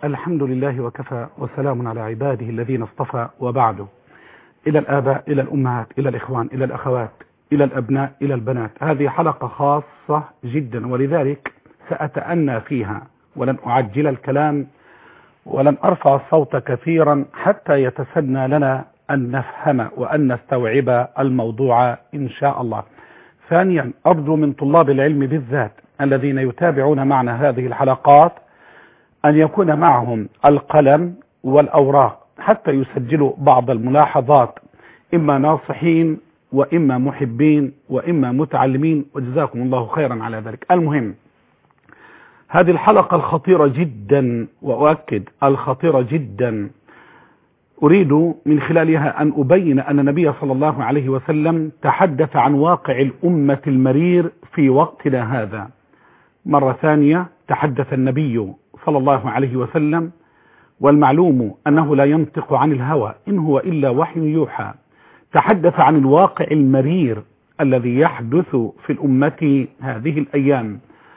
الحمد لله وكفى وسلام على عباده الذين اصطفى، وبعد. إلى الآباء، إلى الأمهات، إلى الإخوان، إلى الأخوات، إلى الأبناء، إلى البنات، هذه حلقة خاصة جدا، ولذلك سأتأنى فيها ولن أعجل الكلام ولن أرفع الصوت كثيرا حتى يتسنى لنا أن نفهم وأن نستوعب الموضوع إن شاء الله. ثانيا، أرجو من طلاب العلم بالذات الذين يتابعون معنا هذه الحلقات أن يكون معهم القلم والأوراق حتى يسجلوا بعض الملاحظات، إما ناصحين وإما محبين وإما متعلمين، وجزاكم الله خيرا على ذلك. المهم، هذه الحلقة الخطيرة جدا، وأؤكد الخطيرة جدا، أريد من خلالها أن أبين أن النبي صلى الله عليه وسلم تحدث عن واقع الأمة المرير في وقتنا هذا. مرة ثانية، تحدث النبي صلى الله عليه وسلم، والمعلوم أنه لا ينطق عن الهوى، إن هو إلا وحي يوحى. تحدث عن الواقع المرير الذي يحدث في الأمة هذه الأيام.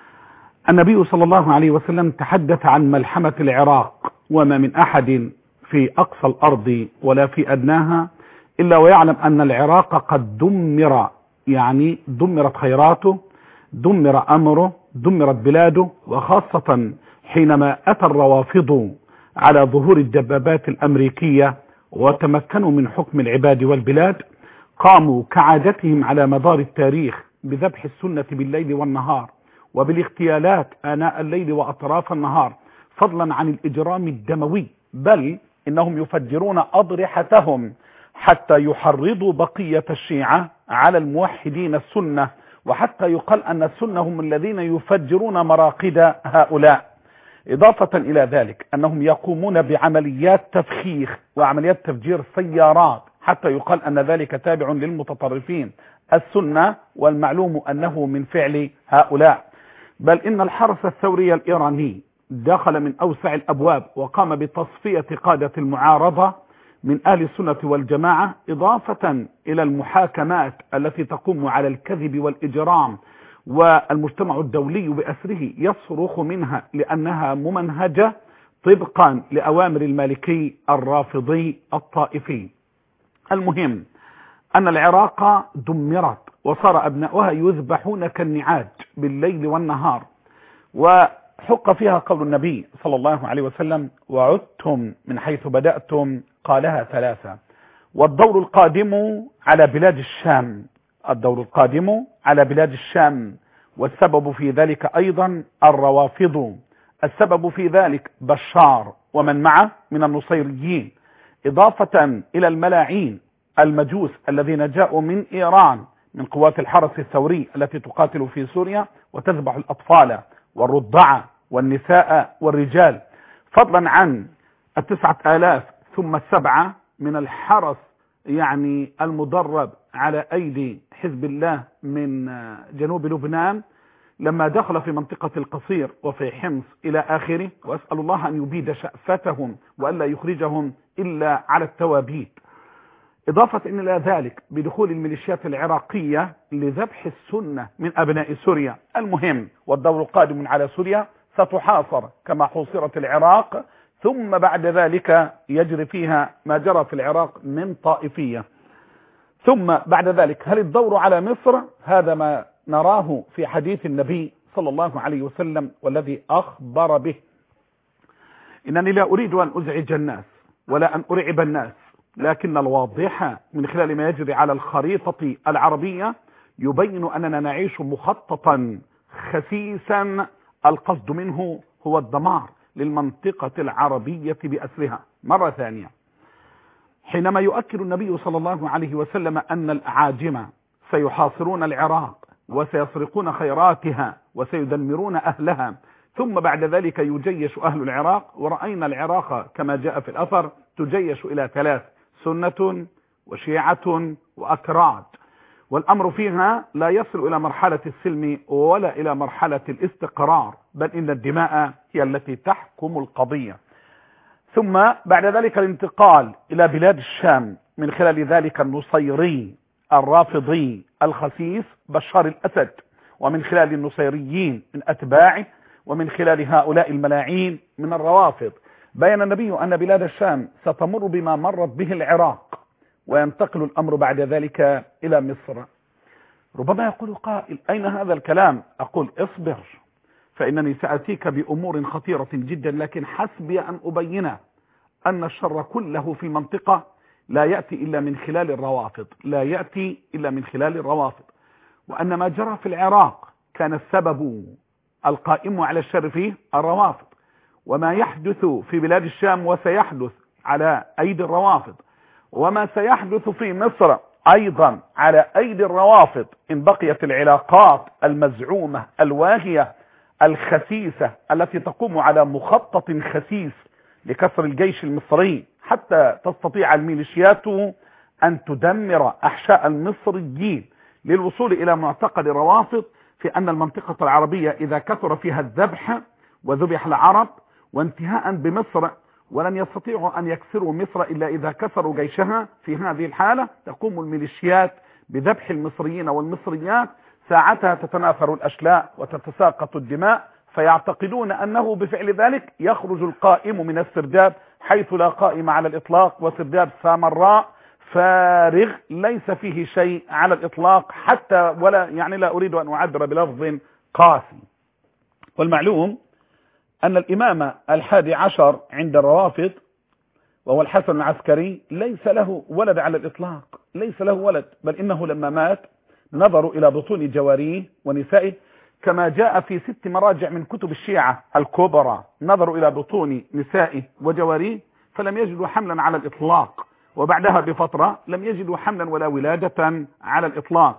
النبي صلى الله عليه وسلم تحدث عن ملحمة العراق، وما من أحد في أقصى الأرض ولا في أدناها إلا ويعلم أن العراق قد دمر، يعني دمرت خيراته، دمر أمره، دمرت بلاده، وخاصة حينما أتى الروافض على ظهور الدبابات الأمريكية وتمكنوا من حكم العباد والبلاد، قاموا كعادتهم على مدار التاريخ بذبح السنة بالليل والنهار، وبالاغتيالات آناء الليل وأطراف النهار، فضلا عن الإجرام الدموي، بل إنهم يفجرون أضرحتهم حتى يحرضوا بقية الشيعة على الموحدين السنة، وحتى يقال أن السنة هم الذين يفجرون مراقد هؤلاء. إضافة إلى ذلك أنهم يقومون بعمليات تفخيخ وعمليات تفجير سيارات، حتى يقال أن ذلك تابع للمتطرفين السنة، والمعلوم أنه من فعل هؤلاء. بل إن الحرس الثوري الإيراني دخل من أوسع الأبواب وقام بتصفية قادة المعارضة من أهل السنة والجماعة، إضافة إلى المحاكمات التي تقوم على الكذب والإجرام، والمجتمع الدولي بأسره يصرخ منها لأنها ممنهجة طبقا لأوامر المالكي الرافضي الطائفي. المهم أن العراق دمرت وصار أبناؤها يذبحون كالنعاج بالليل والنهار، وحق فيها قول النبي صلى الله عليه وسلم: وعدتم من حيث بدأتم، قالها ثلاثة. والدور القادم على بلاد الشام، الدور القادم على بلاد الشام، والسبب في ذلك أيضا الروافض، السبب في ذلك بشار ومن معه من النصيريين، إضافة إلى الملاعين المجوس الذين جاءوا من إيران من قوات الحرس الثوري التي تقاتل في سوريا وتذبح الأطفال والرضع والنساء والرجال، فضلا عن 9,000 ثم 7 من الحرس، يعني المدرب على أيدي حزب الله من جنوب لبنان، لما دخل في منطقة القصير وفي حمص إلى آخره، وأسأل الله أن يبيد شأفتهم وألا يخرجهم إلا على التوابيت. إضافة إلى ذلك بدخول الميليشيات العراقية لذبح السنة من أبناء سوريا. المهم، والدور القادم على سوريا ستحاصر كما حوصرت العراق، ثم بعد ذلك يجري فيها ما جرى في العراق من طائفية. ثم بعد ذلك هل الدور على مصر؟ هذا ما نراه في حديث النبي صلى الله عليه وسلم والذي أخبر به. إنني لا أريد أن أزعج الناس ولا أن أرعب الناس، لكن الواضح من خلال ما يجري على الخريطة العربية يبين أننا نعيش مخططا خسيسا القصد منه هو الدمار للمنطقة العربية بأسرها. مرة ثانية، حينما يؤكد النبي صلى الله عليه وسلم أن الأعاجم سيحاصرون العراق وسيسرقون خيراتها وسيدمرون أهلها، ثم بعد ذلك يجيش أهل العراق، ورأينا العراق كما جاء في الأثر تجيش إلى 3: سنة وشيعة وأكراد، والأمر فيها لا يصل إلى مرحلة السلم ولا إلى مرحلة الاستقرار، بل إن الدماء هي التي تحكم القضية. ثم بعد ذلك الانتقال إلى بلاد الشام من خلال ذلك النصيري الرافضي الخسيس بشار الأسد، ومن خلال النصيريين من أتباعه، ومن خلال هؤلاء الملاعين من الروافض. بين النبي أن بلاد الشام ستمر بما مرت به العراق، وينتقل الأمر بعد ذلك إلى مصر. ربما يقول قائل: أين هذا الكلام؟ أقول: اصبر، فإنني سأتيك بأمور خطيرة جدا، لكن حسبي أن أبين أن الشر كله في المنطقة لا يأتي إلا من خلال الروافض، لا يأتي إلا من خلال الروافض، وأن ما جرى في العراق كان السبب القائم على الشر فيه الروافض، وما يحدث في بلاد الشام وسيحدث على أيدي الروافض، وما سيحدث في مصر أيضا على أيدي الروافض إن بقيت العلاقات المزعومة الواهية الخسيسة التي تقوم على مخطط خسيس لكسر الجيش المصري حتى تستطيع الميليشيات أن تدمر أحشاء المصريين، للوصول إلى معتقد الروافض في أن المنطقة العربية إذا كثر فيها الذبح وذبح العرب وانتهاء بمصر، ولن يستطيعوا أن يكسروا مصر إلا إذا كسروا جيشها. في هذه الحالة تقوم الميليشيات بذبح المصريين والمصريات، ساعتها تتناثر الأشلاء وتتساقط الدماء، فيعتقدون أنه بفعل ذلك يخرج القائم من السرداب، حيث لا قائم على الإطلاق، وسرداب سامراء فارغ ليس فيه شيء على الإطلاق، حتى ولا لا أريد أن أعبر بلفظ قاسي. والمعلوم أن الإمام 11 عند الروافض وهو الحسن العسكري ليس له ولد على الإطلاق، ليس له ولد، بل إنه لما مات نظروا إلى بطون جواريه ونسائه، كما جاء في 6 مراجع من كتب الشيعة الكبرى، نظروا إلى بطون نسائه وجواريه فلم يجدوا حملا على الإطلاق، وبعدها بفترة لم يجدوا حملا ولا ولادة على الإطلاق.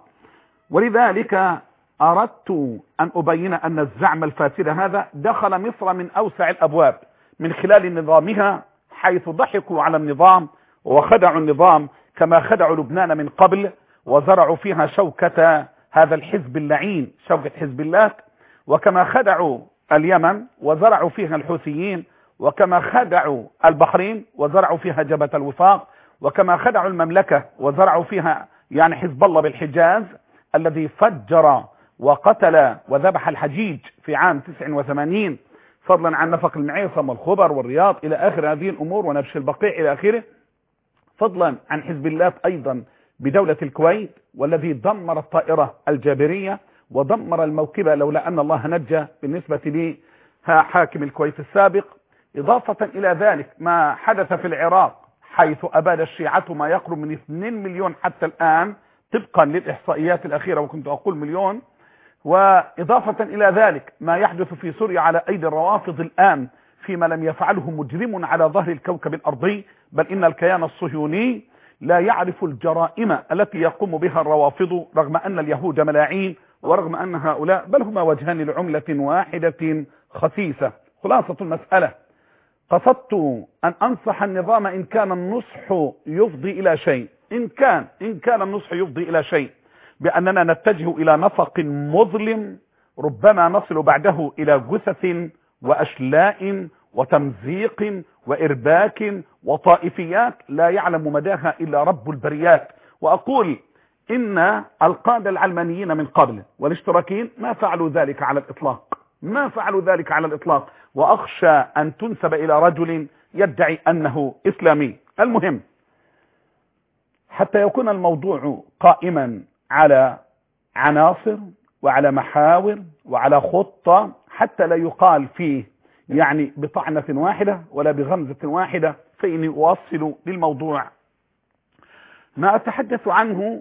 ولذلك أردت أن أبين أن الزعم الفاسد هذا دخل مصر من أوسع الأبواب من خلال نظامها، حيث ضحكوا على النظام وخدعوا النظام كما خدعوا لبنان من قبل، وزرعوا فيها شوكة هذا الحزب اللعين، شوكة حزب الله، وكما خدعوا اليمن وزرعوا فيها الحوثيين، وكما خدعوا البحرين وزرعوا فيها جبهة الوفاق، وكما خدعوا المملكة وزرعوا فيها حزب الله بالحجاز الذي فجر وقتل وذبح الحجيج في عام 89، فضلا عن نفق المعيصم والخبر والرياض إلى آخر هذه الأمور، ونبش البقيع إلى آخره، فضلا عن حزب الله أيضا بدولة الكويت، والذي دمر الطائرة الجابرية ودمر الموكبة لولا أن الله نجى بالنسبة لي حاكم الكويت السابق. إضافة إلى ذلك ما حدث في العراق، حيث أباد الشيعة ما يقرب من 2 مليون حتى الآن طبقا للإحصائيات الأخيرة، وكنت أقول مليون. وإضافة إلى ذلك ما يحدث في سوريا على أيدي الروافض الآن فيما لم يفعله مجرم على ظهر الكوكب الأرضي، بل إن الكيان الصهيوني لا يعرف الجرائم التي يقوم بها الروافض، رغم أن اليهود ملاعين، ورغم أن هؤلاء بل هما وجهان لعملة واحدة خسيسة. خلاصة المسألة، قصدت أن أنصح النظام إن كان النصح يفضي إلى شيء، إن كان النصح يفضي إلى شيء، بأننا نتجه إلى نفق مظلم ربما نصل بعده إلى جثث وأشلاء وتمزيق وإرباك وطائفيات لا يعلم مداها إلا رب البريات. وأقول إن القادة العلمانيين من قبل والاشتراكيين ما فعلوا ذلك على الإطلاق، ما فعلوا ذلك على الإطلاق، وأخشى أن تنسب إلى رجل يدعي أنه إسلامي. المهم، حتى يكون الموضوع قائما على عناصر وعلى محاور وعلى خطة، حتى لا يقال فيه بطعنة واحدة ولا بغمزة واحدة، فإني أوصل للموضوع. ما أتحدث عنه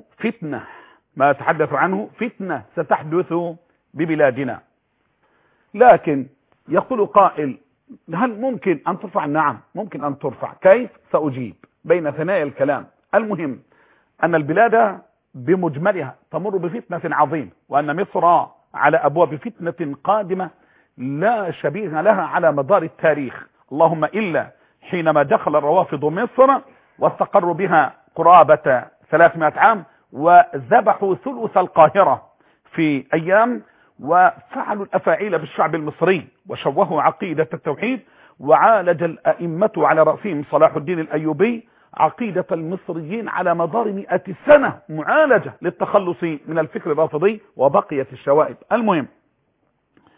فتنة ستحدث ببلادنا. لكن يقول قائل: هل ممكن أن ترفع؟ نعم ممكن أن ترفع. كيف؟ سأجيب بين ثنايا الكلام. المهم أن البلاد بمجملها تمر بفتنة عظيمة، وأن مصر على أبواب فتنة قادمة لا شبيه لها على مدار التاريخ، اللهم إلا حينما دخل الروافض مصر واستقروا بها قرابة 300 عام، وذبحوا ثلث القاهرة في أيام، وفعلوا الأفاعيل بالشعب المصري وشوهوا عقيدة التوحيد، وعالج الأئمة على رأسهم صلاح الدين الأيوبي عقيدة المصريين على مدار 100 سنة معالجة للتخلص من الفكر الرافضي، وبقيت الشوائب. المهم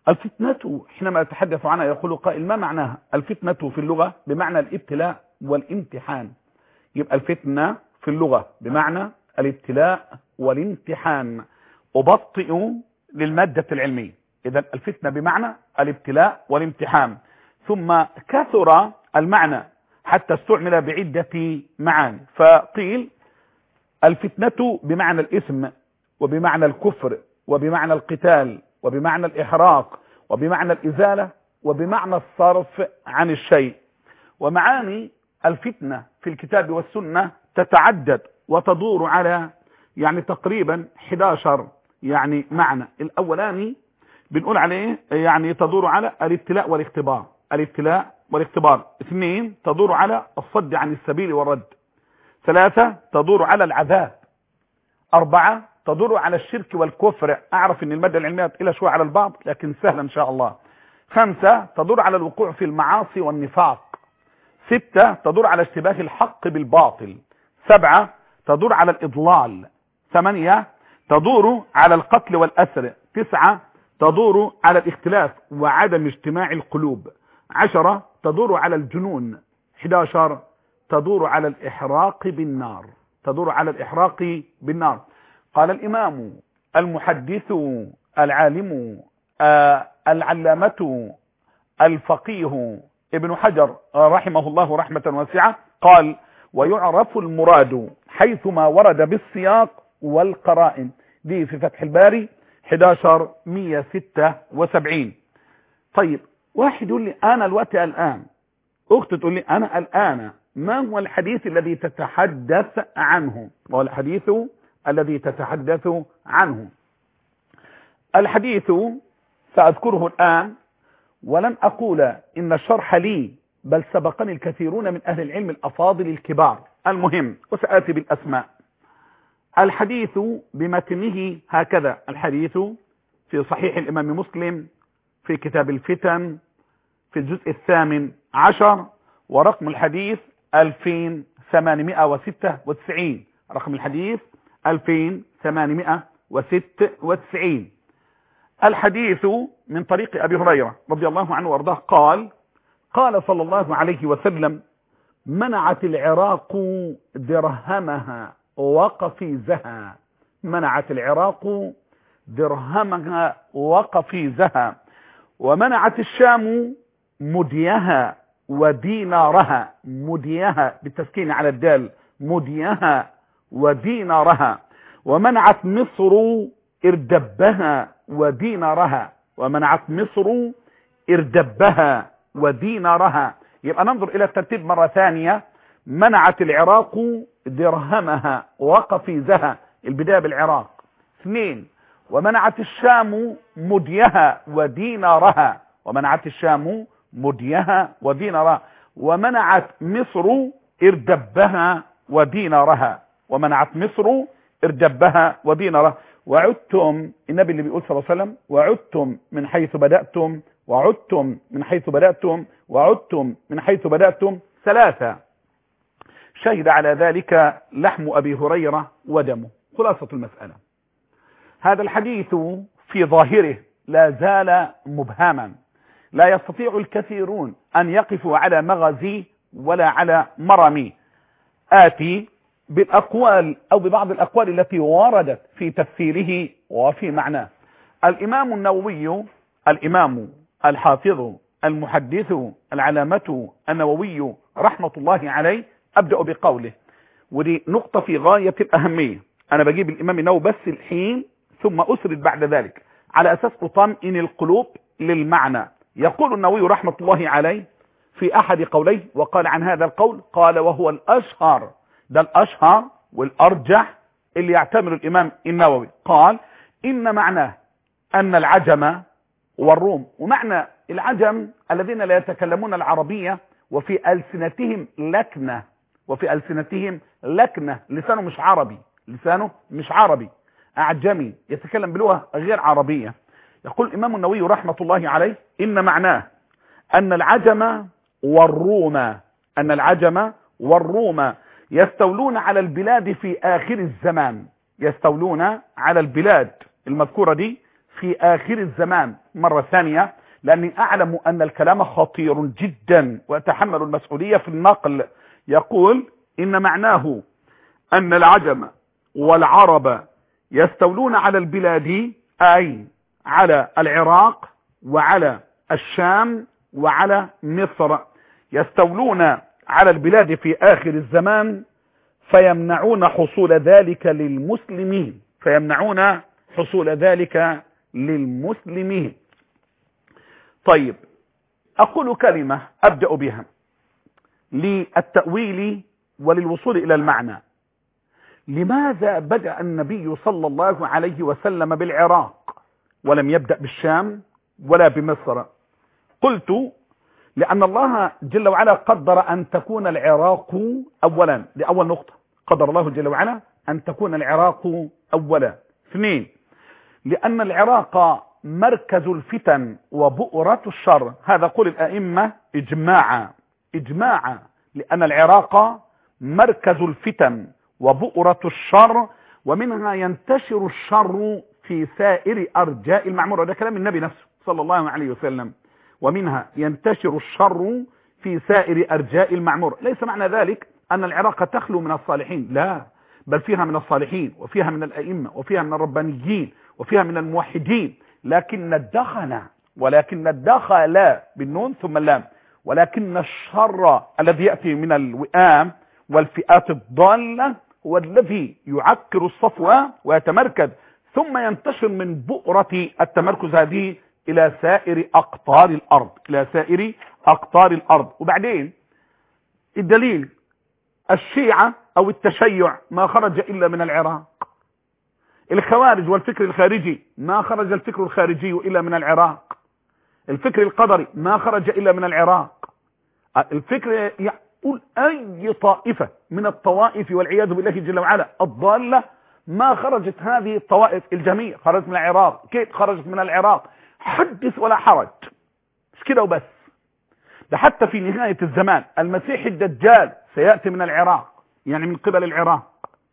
الفتنة حينما يتحدث عنها يقول قائل ما معناها؟ الفتنة في اللغة بمعنى الابتلاء والامتحان. يبقى الفتنة في اللغة بمعنى الابتلاء والامتحان. أبطئ للمادة العلمية. إذا الفتنة بمعنى الابتلاء والامتحان. ثم كثر المعنى حتى استعمل بعدة معاني، فقيل الفتنة بمعنى الإثم وبمعنى الكفر وبمعنى القتال وبمعنى الإحراق وبمعنى الإزالة وبمعنى الصرف عن الشيء. ومعاني الفتنة في الكتاب والسنة تتعدد وتدور على تقريبا 11 معنى. الأولاني بنقول عليه تدور على الابتلاء والاختبار. الابتلاء والاختبار. 2 تدور على الصد عن السبيل والرد. 3 تدور على العذاب. 4 تدور على الشرك والكفر. أعرف أن المادة العلمية تقيلة شوية على البعض لكن سهلة إن شاء الله. 5 تدور على الوقوع في المعاصي والنفاق. 6 تدور على اشتباه الحق بالباطل. 7 تدور على الإضلال. 8 تدور على القتل والأسر. 9 تدور على الاختلاف وعدم اجتماع القلوب. 10 تدور على الجنون. 11 تدور على الإحراق بالنار. تدور على الإحراق بالنار. قال الإمام المحدث العالم العلامة الفقيه ابن حجر رحمه الله رحمة واسعة قال ويعرف المراد حيثما ورد بالسياق والقرائن. دي في فتح الباري 1176. طيب واحد يقول لي أنا الوقت الآن، أخت تقول لي أنا الآن، ما هو الحديث الذي تتحدث عنه؟ ما هو الحديث الذي تتحدث عنه؟ الحديث سأذكره الآن ولن أقول إن الشرح لي، بل سبقني الكثيرون من أهل العلم الأفاضل الكبار. المهم وسآتي بالأسماء. الحديث بمتنه هكذا: الحديث في صحيح الإمام مسلم في كتاب الفتن في الجزء 18 ورقم الحديث 2896. رقم الحديث 2896. الحديث من طريق أبي هريرة رضي الله عنه وارضاه قال قال صلى الله عليه وسلم منعت العراق درهمها وقفيزها. منعت العراق درهمها وقفيزها. ومنعت الشام مديها ودينارها. مديها بالتسكين على الدال، مديها ودينارها. ومنعت مصر اردبها ودينارها. ومنعت مصر اردبها ودينارها. يبقى ننظر الى الترتيب مرة ثانية. منعت العراق درهمها وقفيزها، البداية بالعراق. 2 ومنعت الشام مديها ودينارها. ومنعت الشام مديها ودينارها. ومنعت مصر اردبها ودينارها. ومنعت مصر اردبها ودينارها. وعدتم، النبي اللي بيقول صلى الله عليه وسلم وعدتم من حيث بدأتم وعدتم من حيث بدأتم وعدتم من حيث بدأتم. 3 شهد على ذلك لحم أبي هريرة ودمه. خلاصة المسألة، هذا الحديث في ظاهره لا زال مبهما، لا يستطيع الكثيرون أن يقفوا على مغزي ولا على مرمي. آتي بالأقوال أو ببعض الأقوال التي وردت في تفسيره وفي معناه. الإمام النووي، الإمام الحافظ المحدث العلامة النووي رحمة الله عليه، أبدأ بقوله، ودي نقطة في غاية الأهمية. أنا بجيب الإمام النووي بس الحين ثم أسرد بعد ذلك على أساس أطمئن القلوب للمعنى. يقول النووي رحمة الله عليه في أحد قوليه، وقال عن هذا القول قال وهو الأشهر، ده الأشهر والأرجح اللي يعتمر الإمام النووي، قال إن معناه أن العجم والروم، ومعنى العجم الذين لا يتكلمون العربية وفي ألسنتهم لكنة، وفي ألسنتهم لكنة، لسانه مش عربي، لسانه مش عربي، أعجمي يتكلم بلغة غير عربية. يقول الإمام النووي رحمة الله عليه إن معناه أن العجم والروم، أن العجم والروم يستولون على البلاد في آخر الزمان، يستولون على البلاد المذكورة دي في آخر الزمان مرة ثانية، لأني أعلم أن الكلام خطير جدا وأتحمل المسؤولية في النقل. يقول إن معناه أن العجم والعرب يستولون على البلاد، أي على العراق وعلى الشام وعلى مصر، يستولون على البلاد في آخر الزمان فيمنعون حصول ذلك للمسلمين، فيمنعون حصول ذلك للمسلمين. طيب، أقول كلمة أبدأ بها للتأويل وللوصول إلى المعنى. لماذا بدأ النبي صلى الله عليه وسلم بالعراق ولم يبدأ بالشام ولا بمصر؟ قلت لأن الله جل وعلا قدر أن تكون العراق أولا، لأول نقطة قدر الله جل وعلا أن تكون العراق أولا. اثنين، لأن العراق مركز الفتن وبؤرة الشر، هذا قول الأئمة إجماعا، لأن العراق مركز الفتن وبؤرة الشر، ومنها ينتشر الشر في سائر أرجاء المعمورة. ده كلام النبي نفسه صلى الله عليه وسلم، ومنها ينتشر الشر في سائر أرجاء المعمورة. ليس معنى ذلك أن العراق تخلو من الصالحين، لا، بل فيها من الصالحين وفيها من الأئمة وفيها من الربانيين وفيها من الموحدين، ولكن الدخل بالنون ثم اللام، ولكن الشر الذي يأتي من الوئام والفئات الضالة هو الذي يعكر الصفوة ويتمركز، ثم ينتشر من بؤرة التمركز هذه إلى سائر أقطار الأرض. وبعدين الدليل، الشيعة أو التشيع ما خرج إلا من العراق، الخوارج والفكر الخارجي ما خرج الفكر الخارجي إلا من العراق، الفكر القدري ما خرج إلا من العراق، الفكر يقول أي طائفة من الطوائف والعياذ بالله جل وعلا الضالة، ما خرجت هذه الطوائف الجميع خرجت من العراق. كيف خرجت من العراق؟ حدث ولا حرج، مش كده وبس، ده حتى في نهاية الزمان المسيح الدجال سيأتي من العراق، يعني من قبل العراق.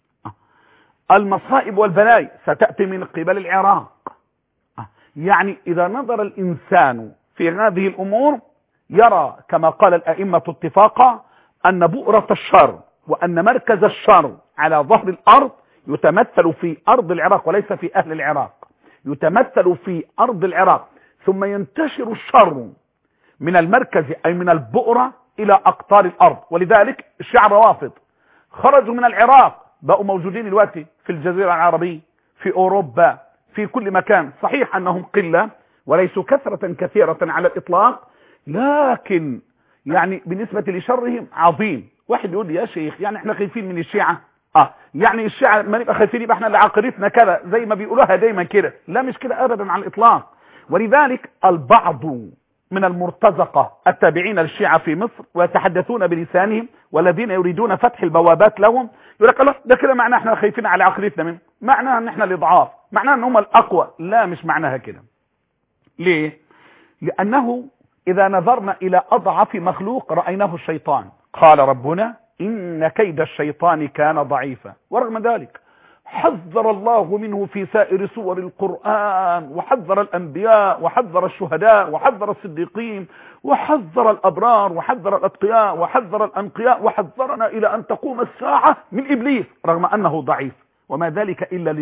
المصائب والبلايا ستأتي من قبل العراق. يعني إذا نظر الإنسان في هذه الأمور يرى كما قال الأئمة اتفاقا أن بؤرة الشر وأن مركز الشر على ظهر الأرض يتمثل في أرض العراق وليس في أهل العراق، يتمثل في أرض العراق، ثم ينتشر الشر من المركز أي من البؤرة إلى أقطار الأرض. ولذلك الشيعة الروافض خرجوا من العراق، بقوا موجودين دلوقتي في الجزيرة العربية، في أوروبا، في كل مكان. صحيح أنهم قلة وليسوا كثرة كثيرة على الإطلاق، لكن يعني بالنسبة لشرهم عظيم. واحد يقول لي يا شيخ يعني احنا خايفين من الشيعة؟ يعني الشيعة ما نبقى خايفين يبقى احنا اللي عقيدتنا كذا زي ما بيقولوها دايما كده. لا، مش كده أبدا على الإطلاق. ولذلك البعض من المرتزقة التابعين للشيعة في مصر ويتحدثون بلسانهم والذين يريدون فتح البوابات لهم يقول لك الله ده كده معناه احنا خايفين على عقيدتنا منه، معناها ان احنا الضعاف، معناها ان هم الأقوى. لا، مش معناها كده. ليه؟ لأنه إذا نظرنا إلى أضعف مخلوق رأيناه الشيطان. قال ربنا إن كيد الشيطان كان ضعيفا، ورغم ذلك حذر الله منه في سائر سور القرآن، وحذر الأنبياء وحذر الشهداء وحذر الصديقين وحذر الأبرار وحذر الأتقياء وحذر الأنقياء، وحذرنا إلى أن تقوم الساعة من إبليس رغم أنه ضعيف، وما ذلك إلا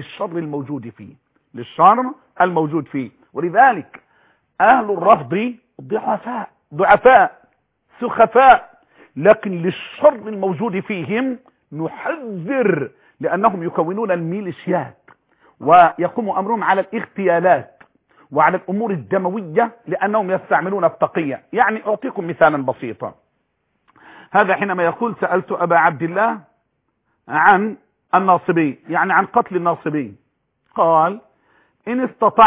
للشر الموجود فيه. ولذلك أهل الرفض ضعفاء سخفاء، لكن للشر الموجود فيهم نحذر، لأنهم يكونون الميليشيات ويقوم أمرهم على الاغتيالات وعلى الأمور الدموية، لأنهم يستعملون التقية. يعني أعطيكم مثالا بسيطا. هذا حينما يقول سألت أبا عبد الله عن الناصبي، يعني عن قتل الناصبي، قال إن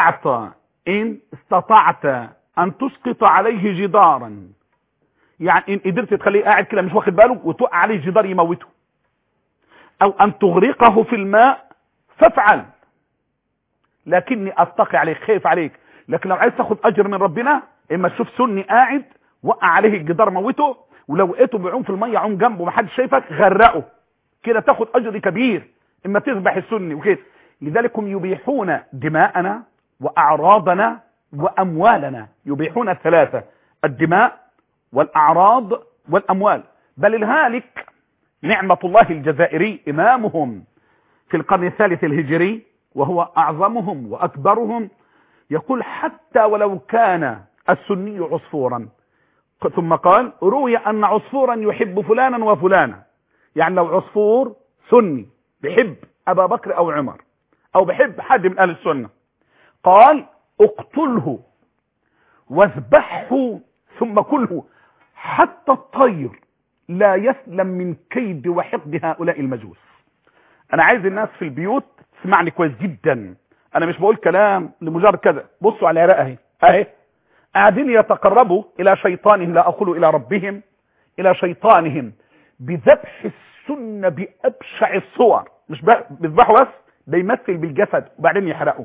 استطعت أن تسقط عليه جدارا، يعني إن قدرت تخليه قاعد كده مش واخد باله وتوقع عليه جدار يموته، أو أن تغرقه في الماء فافعل، لكني أتقي عليك، خايف عليك. لكن لو عايز تاخد أجر من ربنا، إما تشوف سني قاعد وقع عليه الجدار موته، ولو لقيته بيعوم في المية عوم جنبه محدش شايفك غرقه، كده تاخد أجر كبير. إما تذبح السني وكده. لذلك هم يبيحون دماءنا وأعراضنا وأموالنا. يبيحون ثلاثة: الدماء والأعراض والأموال. بل الهالك نعمة الله الجزائري إمامهم في القرن الثالث الهجري وهو أعظمهم وأكبرهم يقول: حتى ولو كان السني عصفورا، ثم قال: روي أن عصفورا يحب فلانا وفلانا. يعني لو عصفور سني بيحب أبا بكر أو عمر أو بيحب حد من أهل السنة، قال: اقتله واذبحه ثم كله، حتى الطير لا يسلم من كيد وحقد هؤلاء المجوس. أنا عايز الناس في البيوت تسمعني كويس جدا، أنا مش بقول كلام لمجرد كذا. بصوا على العراق أهي قاعدين يتقربوا إلى شيطانهم، لا أقول إلى ربهم، إلى شيطانهم بذبح السنة بأبشع الصور. مش بيذبحوا بس، بيمثل بالجسد وبعدين يحرقوا.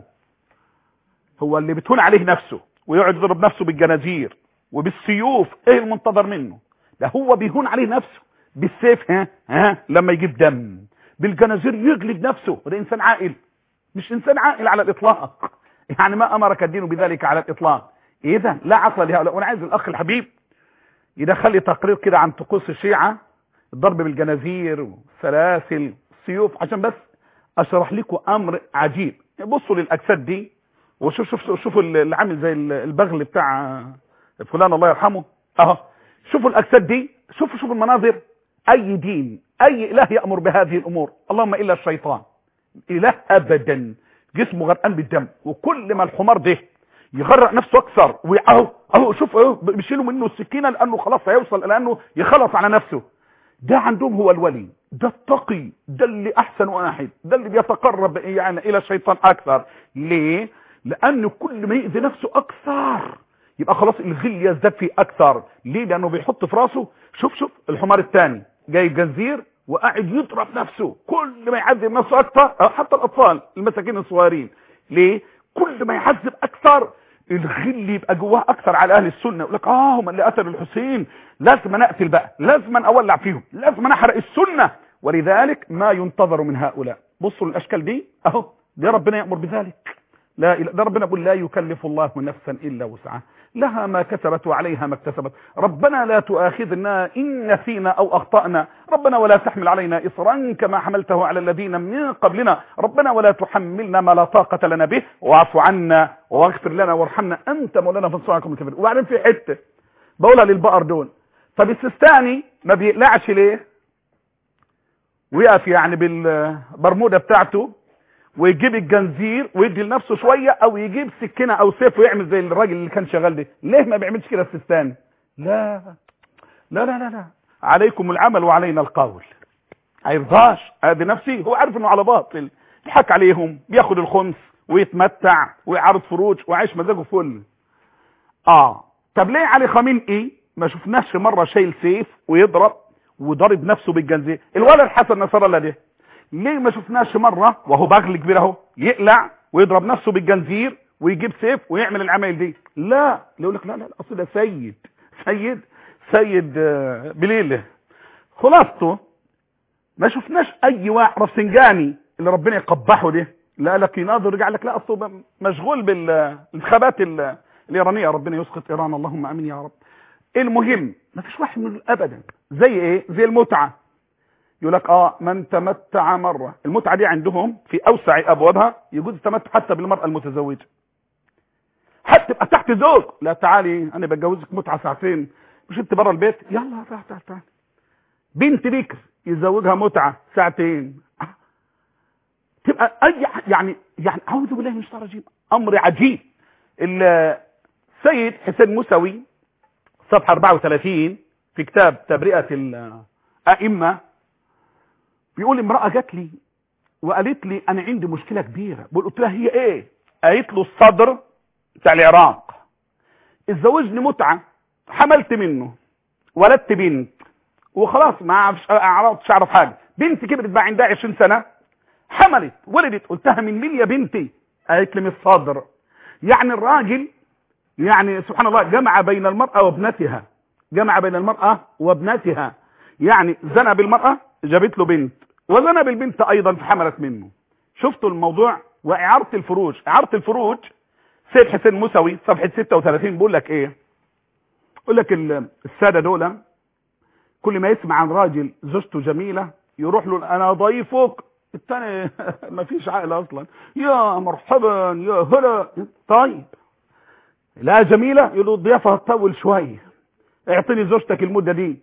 هو اللي بتهون عليه نفسه ويقعد يضرب نفسه بالجنازير وبالسيوف، ايه المنتظر منه؟ ده هو بيهون عليه نفسه بالسيف لما يجيب دم، بالجنازير يجلد نفسه. ده انسان عاقل؟ مش انسان عاقل على الاطلاق، يعني ما امرك الدين بذلك على الاطلاق. اذا لا عقل لهؤلاء. وانا عايز الاخ الحبيب يدخل لي تقرير كده عن طقوس الشيعة، الضرب بالجنازير والسلاسل السيوف، عشان بس اشرح لكم امر عجيب. بصوا للاجساد دي وشوفوا اللي عامل زي البغل بتاع فلان الله يرحمه اهو. شوفوا الاجساد دي، شوفوا المناظر. اي دين، اي اله يامر بهذه الامور؟ اللهم الا الشيطان. اله ابدا جسمه غرقان بالدم، وكل ما الحمار ده يغرق نفسه اكثر اهو شوف بيشيلوا منه السكينه لانه خلاص هيوصل الى انه يخلص على نفسه. ده عندهم هو الولي، ده التقي، ده اللي احسن واحد، ده اللي بيتقرب يعني الى الشيطان اكثر. ليه؟ لانه كل ما يؤذي نفسه اكثر يبقى خلاص الغل يزداد فيه اكثر. ليه؟ لانه بيحط في راسه شوف الحمار الثاني جايب جنزير وقاعد يضرب نفسه، كل ما يعذب نفسه اكثر. حتى الاطفال المساكين الصغيرين، ليه؟ كل ما يعذب اكثر الغل يبقى جواه اكثر على اهل السنه. يقول لك هم اللي قتلوا الحسين، لازم انا اقتل بقى، لازم انا اولع فيهم، لازم انا احرق السنه. ولذلك ما ينتظر من هؤلاء. بصوا الاشكال دي اهو، ده ربنا يامر بذلك. ده ربنا يقول: لا يكلف الله نفسا الا وسعها، لها ما كسبت وعليها ما اكتسبت. ربنا لا تؤاخذنا ان نسينا او اخطانا، ربنا ولا تحمل علينا اصرا كما حملته على الذين من قبلنا، ربنا ولا تحملنا ما لا طاقه لنا به، واعف عنا واغفر لنا وارحمنا انت مولانا فانصرنا على القوم الكافرين. وبعدين في حته بقولها للبقر دول: طب السيستاني ما بيقلعش ليه ويقف يعني بالبرموده بتاعته ويجيب الجنزير ويدي لنفسه شويه، او يجيب سكينه او سيف ويعمل زي الراجل اللي كان شغال ده؟ ليه ما بيعملش كده السيستاني؟ لا لا لا لا لا، عليكم العمل وعلينا القول. هيرضاش ادي نفسي، هو عارف انه على باطل، يضحك عليهم، بياخد الخمس ويتمتع ويعرض فروج وعايش مزاجه فل. طب ليه علي خامنئي ما شفناش مره شايل سيف ويضرب وضرب نفسه بالجنزير؟ الولد حسن نصر الله ده ليه ما شفناش مره وهو بغل كبير اهو يقلع ويضرب نفسه بالجنزير ويجيب سيف ويعمل العمايل دي؟ لا، يقول لك لا اصل ده سيد بليله. خلاصته ما شفناش اي واحد رفسنجاني اللي ربنا يقبحه ده لا لك يناظر رجع لك، لا اصله مشغول بالانتخابات الايرانيه، ربنا يسقط ايران اللهم امين يا رب. المهم ما فيش واحد من ابدا. زي ايه؟ زي المتعه. يقول لك من تمتع مره. المتعه دي عندهم في اوسع ابوابها يجوز التمتع حتى بالمراه المتزوجه، حتى تبقى تحت زوج، لا تعالي انا بتجوزك متعه ساعتين، مش انت بره البيت، يلا تعال. بنت بكر يزوجها متعه ساعتين، تبقى اي يعني اعوذ بالله من الشيطان الرجيم، امر عجيب. السيد حسين موسوي صفحه 34 في كتاب تبرئه الائمه بيقول: امراه جات لي وقالت لي انا عندي مشكله كبيره. قلت لها هي ايه؟ قالت له الصدر بتاع العراق، اتزوجني متعه، حملت منه، ولدت بنت، وخلاص ما اعرفش اعرف حاجه. بنتي كبرت بقى عندها 20 سنه، حملت ولدت. قلتها من مين يا بنتي؟ قالت لي من الصدر. يعني الراجل يعني سبحان الله جمع بين المراه وابنتها، يعني زنى بالمراه جابت له بنت، وزنى بالبنت ايضا فحملت منه. شفتوا الموضوع؟ واعاره الفروج سيد حسين موسوي صفحة 36 بيقول لك ايه؟ يقول لك السادة دول كل ما يسمع عن راجل زوجته جميلة يروح له انا ضيفك، الثاني ما فيش عقل اصلا، يا مرحبا يا هلا، طيب لا جميلة يقول له الضيافة هتطول شوية، اعطيني زوجتك المدة دي،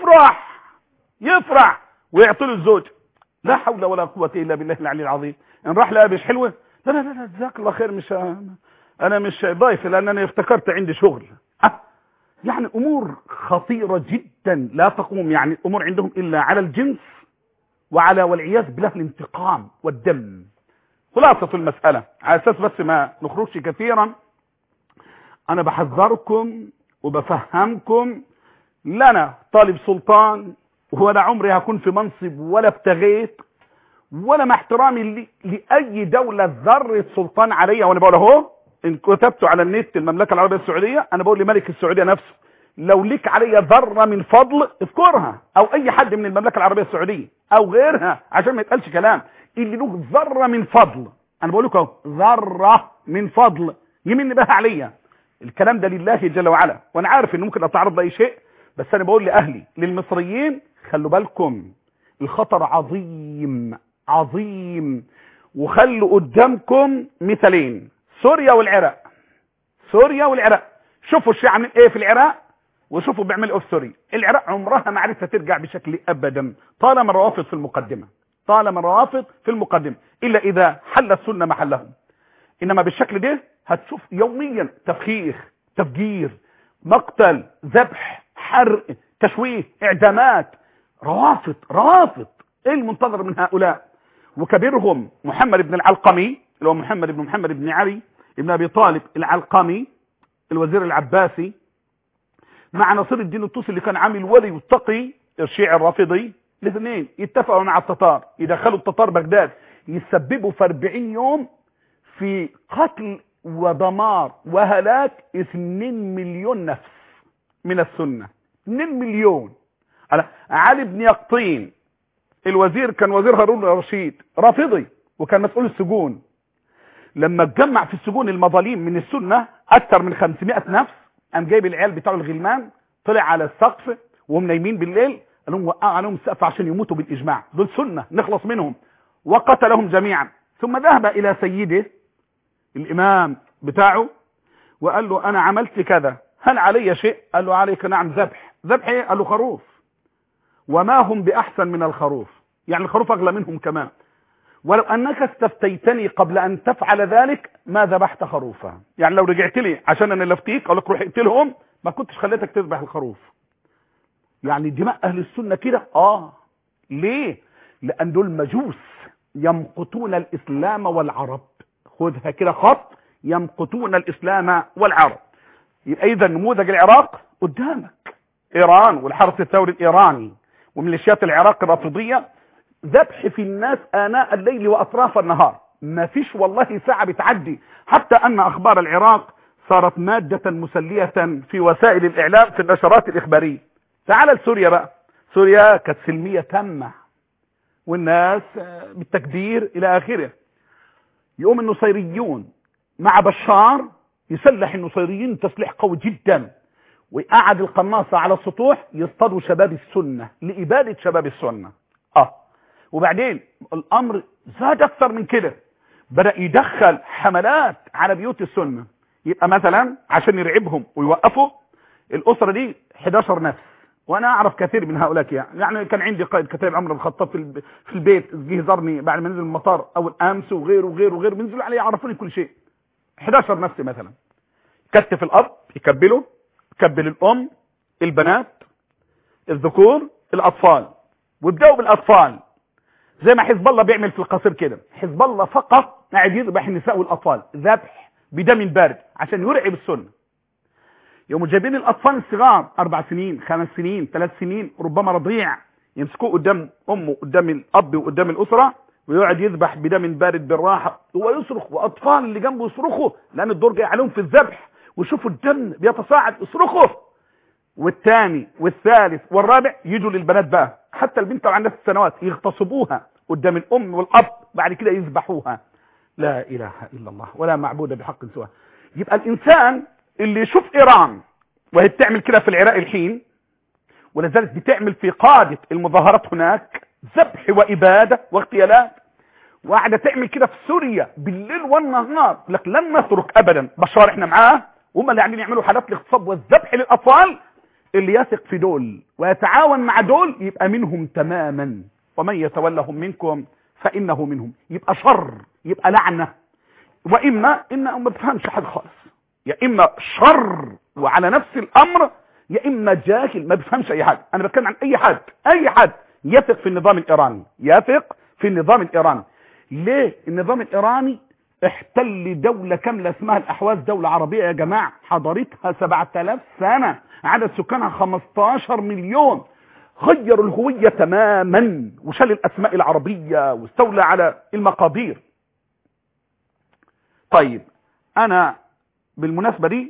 يفرح ويعطي له الزوج. لا حول ولا قوة الا بالله العلي العظيم. ان راح لها مش حلوة، لا لا لا جزاك الله خير، مش انا مش ضيف لان انا افتكرت عندي شغل. يعني امور خطيرة جدا لا تقوم يعني الامور عندهم الا على الجنس وعلى والعياذ بالله الانتقام والدم. خلاصة المسألة على اساس بس ما نخرجش كثيرا، انا بحذركم وبفهمكم، لنا طالب سلطان ولا عمري هكون في منصب ولا ابتغيت ولا مع احترامي لأي دولة ذرة سلطان عليا. وانا بقول اهو ان كتبت على النت المملكة العربية السعودية، انا بقول لملك السعودية نفسه لو ليك عليا ذرة من فضل اذكرها، او اي حد من المملكة العربية السعودية او غيرها عشان ما يتقالش كلام، اللي له ذرة من فضل، انا بقول لكم ذرة من فضل يمن بها عليا. الكلام ده لله جل وعلا، وانا عارف ان ممكن اتعرض لاي شيء، بس انا بقول لاهلي للمصريين خلوا بالكم، الخطر عظيم عظيم. وخلوا قدامكم مثالين، سوريا والعراق. شوفوا الشيعة عاملين ايه في العراق وشوفوا بيعملوا ايه في سوريا. العراق عمرها ما عرفت ترجع بشكل ابدا طالما الروافض في المقدمة، الا اذا حل السنة محلهم. انما بالشكل ده هتشوف يوميا تفخيخ، تفجير، مقتل، ذبح، حرق، تشويه، اعدامات، روافض. ايه المنتظر من هؤلاء؟ وكبيرهم محمد بن العلقمي اللي هو محمد بن علي بن ابي طالب العلقمي الوزير العباسي، مع نصير الدين الطوسي اللي كان عامل ولي والتقي الشيعي الرافضي، الاثنين يتفقوا مع التتار يدخلوا التتار بغداد، يسببوا في 40 يوم في قتل ودمار وهلاك 2 مليون نفس من السنة. 2 مليون. علي بن يقطين الوزير كان وزير هارون الرشيد رافضي وكان مسؤول السجون، لما اتجمع في السجون المظاليم من السنة اكثر من 500 نفس، قام جايب العيال بتاعه الغلمان طلع على السقف وهم نايمين بالليل، قال لهم وقع عليهم السقف عشان يموتوا بالاجماع، دول سنة نخلص منهم، وقتلهم جميعا. ثم ذهب الى سيده الامام بتاعه وقال له انا عملت كذا، هل علي شيء؟ قال له عليك نعم ذبح ايه؟ قال له خروف، وما هم باحسن من الخروف، يعني الخروف اغلى منهم كمان، ولو انك استفتيتني قبل ان تفعل ذلك ما ذبحت خروفا. يعني لو رجعت لي عشان انا لفتيك اقول لك روح اقتلهم ما كنتش خليتك تذبح الخروف. يعني دماء اهل السنه كده. ليه؟ لان دول مجوس يمقتون الاسلام والعرب، خذها كده خط، يمقتون الاسلام والعرب. يبقى اذا نموذج العراق قدامك، ايران والحرس الثوري الايراني وميليشيات العراق الرافضيه، ذبح في الناس آناء الليل وأطراف النهار، ما فيش والله ساعة بتعدي، حتى أن أخبار العراق صارت مادة مسلية في وسائل الإعلام في النشرات الإخبارية. تعال لسوريا بقى، سوريا كانت سلمية تامة والناس بالتكدير إلى آخره. يقوم النصيريون مع بشار يسلح النصيريين تسليح قوي جدا، ويقعد القناصة على السطوح يصطادوا شباب السنة لإبادة شباب السنة. وبعدين الامر زاد اكثر من كده، بدأ يدخل حملات على بيوت السنة. يبقى مثلا عشان يرعبهم ويوقفوا الاسرة دي 11 نفس، وانا اعرف كثير من هؤلاء، يعني كان عندي قائد كتاب عمر بن الخطاب في البيت، جه زارني بعد ما نزل من المطار اول امس وغيره بينزلوا علي يعرفوني كل شيء. 11 نفس مثلا، كتف الاب يكبله، كبل الام، البنات، الذكور، الاطفال، وابداوا بالاطفال زي ما حزب الله بيعمل في القصير كده. حزب الله فقط قاعد يذبح النساء والاطفال ذبح بدم بارد عشان يرعب السنه. يوم جايبين الاطفال الصغار 4 سنين 5 سنين 3 سنين ربما رضيع، يمسكوه قدام امه قدام الاب وقدام الاسره ويقعد يذبح بدم بارد بالراحه، هو يصرخ واطفال اللي جنبه يصرخوا لان الدور جاي عليهم في الذبح، ويشوفوا الدم بيتصاعد يصرخوا. والثاني والثالث والرابع يجوا للبنات بقى، حتى البنت عندها 6 سنوات يغتصبوها قدام الام والاب، بعد كده يذبحوها. لا اله الا الله ولا معبود بحق سواه. يبقى الانسان اللي يشوف ايران وهي بتعمل كده في العراق الحين، ولذلك بتعمل في قادة المظاهرات هناك ذبح وابادة واغتيالات، وقاعدة تعمل كده في سوريا بالليل والنهار، لك لن نترك ابدا بشار احنا معاه، وهم اللي قاعدين يعملوا حالات الاغتصاب والذبح للاطفال. اللي يثق في دول ويتعاون مع دول يبقى منهم تماما، ومن يتولهم منكم فانه منهم. يبقى شر، يبقى لعنة، واما ما بفهمش حاجه خالص، يا اما شر وعلى نفس الامر، يا اما جاهل ما بيفهمش اي حاجه. انا بتكلم عن اي حد يثق في النظام الايراني، يثق في النظام الايراني. ليه؟ النظام الايراني احتل دولة كاملة اسمها الاحواز، دولة عربية يا جماعة، حضارتها 7000 سنة، عدد سكانها 15 مليون، غيروا الهوية تماما وشال الاسماء العربية واستولى على المقادير. طيب انا بالمناسبة دي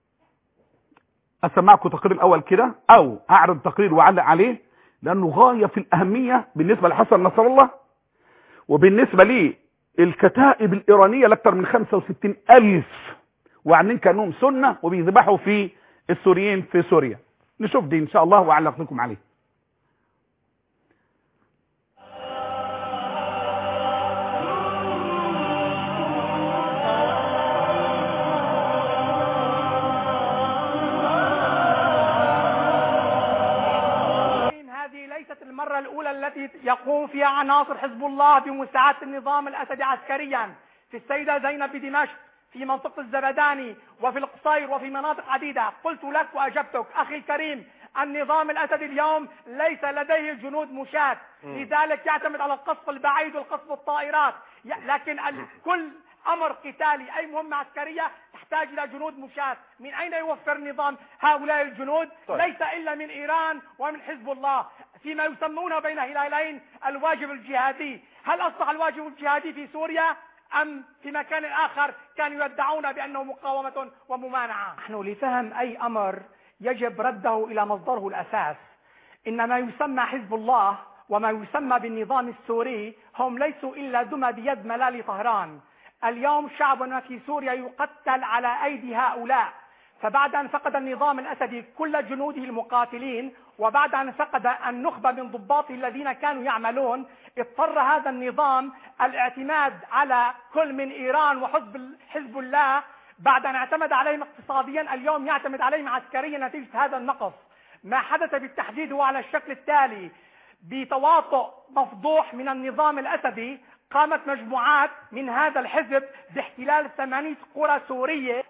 اسمعكم تقرير الاول كده، او اعرض تقرير واعلق عليه، لانه غاية في الاهمية بالنسبة لحسن نصر الله، وبالنسبة لي الكتائب الايرانية لاكثر من 65,000 وعاملين كانهم سنة وبيذبحوا في السوريين في سوريا. نشوف دي ان شاء الله واعلق لكم عليه. المرة الأولى التي يقوم فيها عناصر حزب الله بمساعدة النظام الأسدي عسكريا في السيدة زينب بدمشق، في منطقة الزبداني، وفي القصير، وفي مناطق عديدة. قلت لك وأجبتك أخي الكريم، النظام الأسدي اليوم ليس لديه جنود مشاة، لذلك يعتمد على القصف البعيد والقصف بالطائرات، لكن كل أمر قتالي، أي مهمة عسكرية تحتاج إلى جنود مشاة. من أين يوفر النظام هؤلاء الجنود؟ ليس إلا من إيران ومن حزب الله، فيما يسمونه بين هلالين الواجب الجهادي. هل أصبح الواجب الجهادي في سوريا أم في مكان آخر كانوا يدعون بأنه مقاومة وممانعة؟ نحن لفهم أي أمر يجب رده إلى مصدره الأساس. إن ما يسمى حزب الله وما يسمى بالنظام السوري هم ليسوا إلا دمى بيد ملالي طهران. اليوم شعبنا في سوريا يقتل على أيدي هؤلاء، فبعد أن فقد النظام الأسدي كل جنوده المقاتلين، وبعد أن فقد النخبة من ضباطه الذين كانوا يعملون، اضطر هذا النظام الاعتماد على كل من إيران وحزب الله. بعد أن اعتمد عليهم اقتصاديا، اليوم يعتمد عليهم عسكريا نتيجة هذا النقص. ما حدث بالتحديد هو على الشكل التالي: بتواطؤ مفضوح من النظام الأسدي قامت مجموعات من هذا الحزب باحتلال 8 قرى سورية.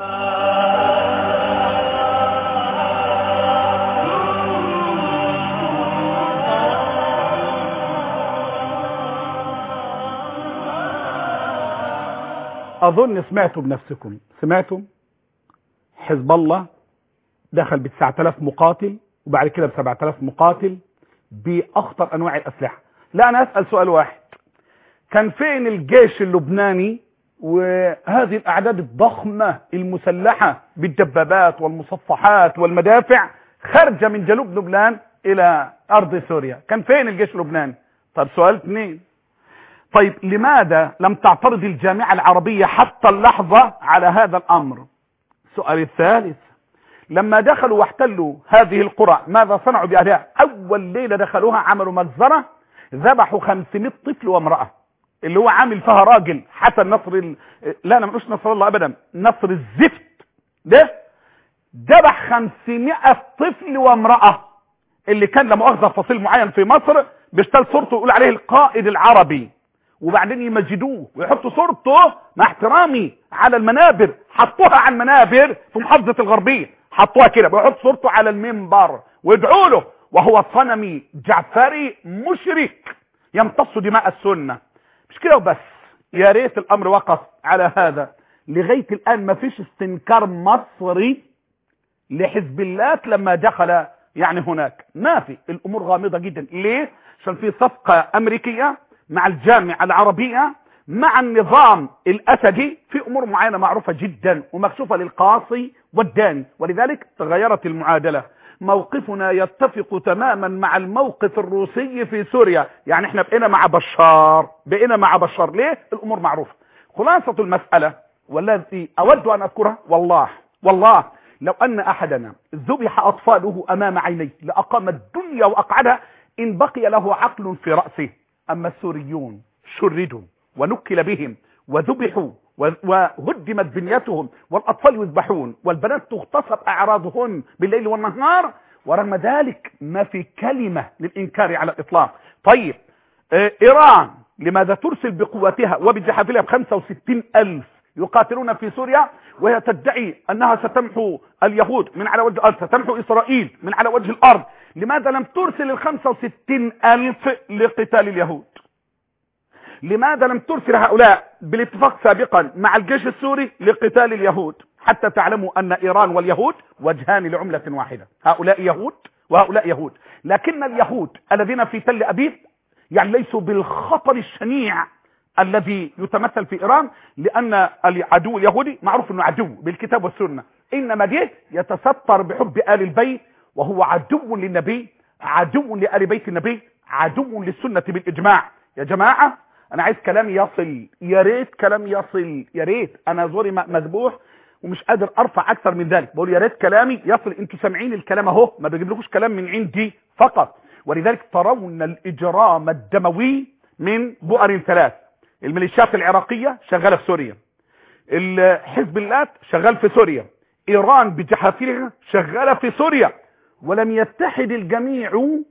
اظن سمعتوا بنفسكم، سمعتم حزب الله دخل ب 9000 مقاتل، وبعد كده ب 7000 مقاتل باخطر انواع الاسلحه. لا، انا اسال سؤال واحد: كان فين الجيش اللبناني وهذه الاعداد الضخمه المسلحه بالدبابات والمصفحات والمدافع خارجه من جنوب لبنان الى ارض سوريا؟ كان فين الجيش اللبناني؟ طب سؤال اثنين: طيب لماذا لم تعترض الجامعة العربية حتى اللحظة على هذا الأمر؟ السؤال الثالث: لما دخلوا واحتلوا هذه القرى ماذا صنعوا بأهلها؟ أول ليلة دخلوها عملوا مجزرة، ذبحوا 500 طفل وامرأة، اللي هو عامل فيها راجل حسن نصر لا أنا مش نصر الله أبدا، نصر الزفت ده، ذبح 500 طفل وامرأة، اللي كان لما أخذ فصيل معين في مصر بيشتغل صورته يقول عليه القائد العربي، وبعدين يمجدوه ويحطوا صورته مع احترامي على المنابر. حطوها على المنابر في محافظة الغربية، حطوها كده بيحط صورته على المنبر ويدعوا له، وهو صنمي جعفري مشرك يمتص دماء السنة. مش كده وبس، يا ريت الامر وقف على هذا. لغاية الان ما فيش استنكار مصري لحزب الله لما دخل يعني هناك، ما في. الامور غامضة جدا. ليه؟ عشان في صفقة امريكية مع الجامعة العربية مع النظام الأسدي في أمور معينة معروفة جدا ومكشوفة للقاصي والداني، ولذلك تغيرت المعادلة. موقفنا يتفق تماما مع الموقف الروسي في سوريا، يعني احنا بقينا مع بشار، ليه؟ الأمور معروفة. خلاصة المسألة والذي أود أن أذكره، والله لو أن أحدنا ذبح أطفاله أمام عينيه لأقام الدنيا وأقعدها إن بقي له عقل في رأسه. أما السوريون شردوا ونكل بهم وذبحوا وهدمت بنيتهم، والأطفال يذبحون والبنات تغتصب أعراضهن بالليل والنهار، ورغم ذلك ما في كلمة للإنكار على الإطلاق. طيب إيران لماذا ترسل بقواتها وبجحافلها ب65,000 يقاتلون في سوريا، وهي تدعي أنها ستمحو اليهود من على وجه الأرض، ستمحو إسرائيل من على وجه الأرض؟ لماذا لم ترسل 65,000 لقتال اليهود؟ لماذا لم ترسل هؤلاء بالاتفاق سابقا مع الجيش السوري لقتال اليهود؟ حتى تعلموا أن إيران واليهود وجهان لعملة واحدة، هؤلاء يهود وهؤلاء يهود. لكن اليهود الذين في تل أبيب يعني ليسوا بالخطر الشنيع الذي يتمثل في إيران، لأن العدو اليهودي معروف أنه عدو بالكتاب والسنة، إنما ده يتستر بحب آل البيت، وهو عدو للنبي، عدو لآل بيت النبي، عدو للسنة بالإجماع. يا جماعة أنا عايز كلام يصل، يا ريت كلام يصل، يا ريت. أنا زوري مذبوح ومش قادر أرفع أكثر من ذلك، بقول يا ريت كلامي يصل. أنتوا سامعين الكلام أهو، ما بجيب لكوش كلام من عندي فقط. ولذلك ترون الإجرام الدموي من بؤر 3. الميليشيات العراقية شغالة في سوريا، الحزب الله شغال في سوريا، إيران بجحافلها شغالة في سوريا، ولم يتحد الجميع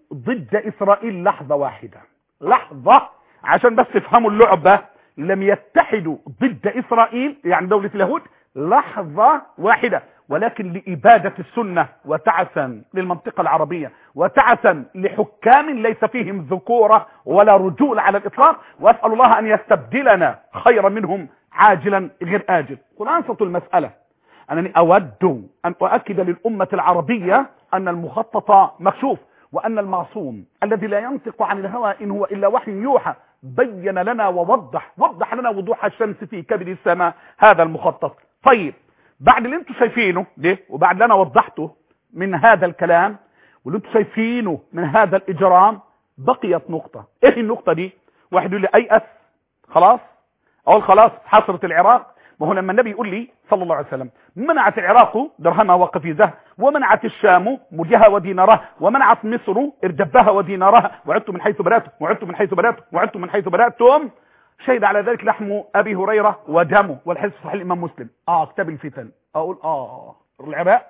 ضد إسرائيل لحظة واحدة. لحظة عشان بس تفهموا اللعبة، لم يتحدوا ضد إسرائيل يعني دولة اليهود لحظة واحدة، ولكن لإبادة السنة وتعسا للمنطقة العربية وتعسا لحكام ليس فيهم ذكورة ولا رجول على الإطلاق. وأسأل الله أن يستبدلنا خيرا منهم عاجلا غير آجل. خلاصة المسألة أنني أود أن أؤكد للأمة العربية أن المخطط مكشوف، وأن المعصوم الذي لا ينطق عن الهوى إن هو إلا وحي يوحى بين لنا ووضح لنا وضوح الشمس في كبد السماء هذا المخطط. طيب بعد اللي انتم شايفينه ده، وبعد اللي انا وضحته من هذا الكلام واللي انتم شايفينه من هذا الإجرام، بقيت نقطة. ايه النقطة دي؟ واحد يقول لي أيأس، خلاص اقول خلاص حصرت العراق. ما هو لما النبي يقول لي صلى الله عليه وسلم منعت العراق درهمها وقفيزها، ومنعت الشام مديها ودينارها، ومنعت مصر ارجبها ودينارها، وعدتم من حيث بدأتم وعدتم من حيث بدأتم وعدتم من حيث بدأتم، شهد على ذلك لحم أبي هريرة ودمه، والحديث صحيح الإمام مسلم. كتاب الفتن. أقول العراق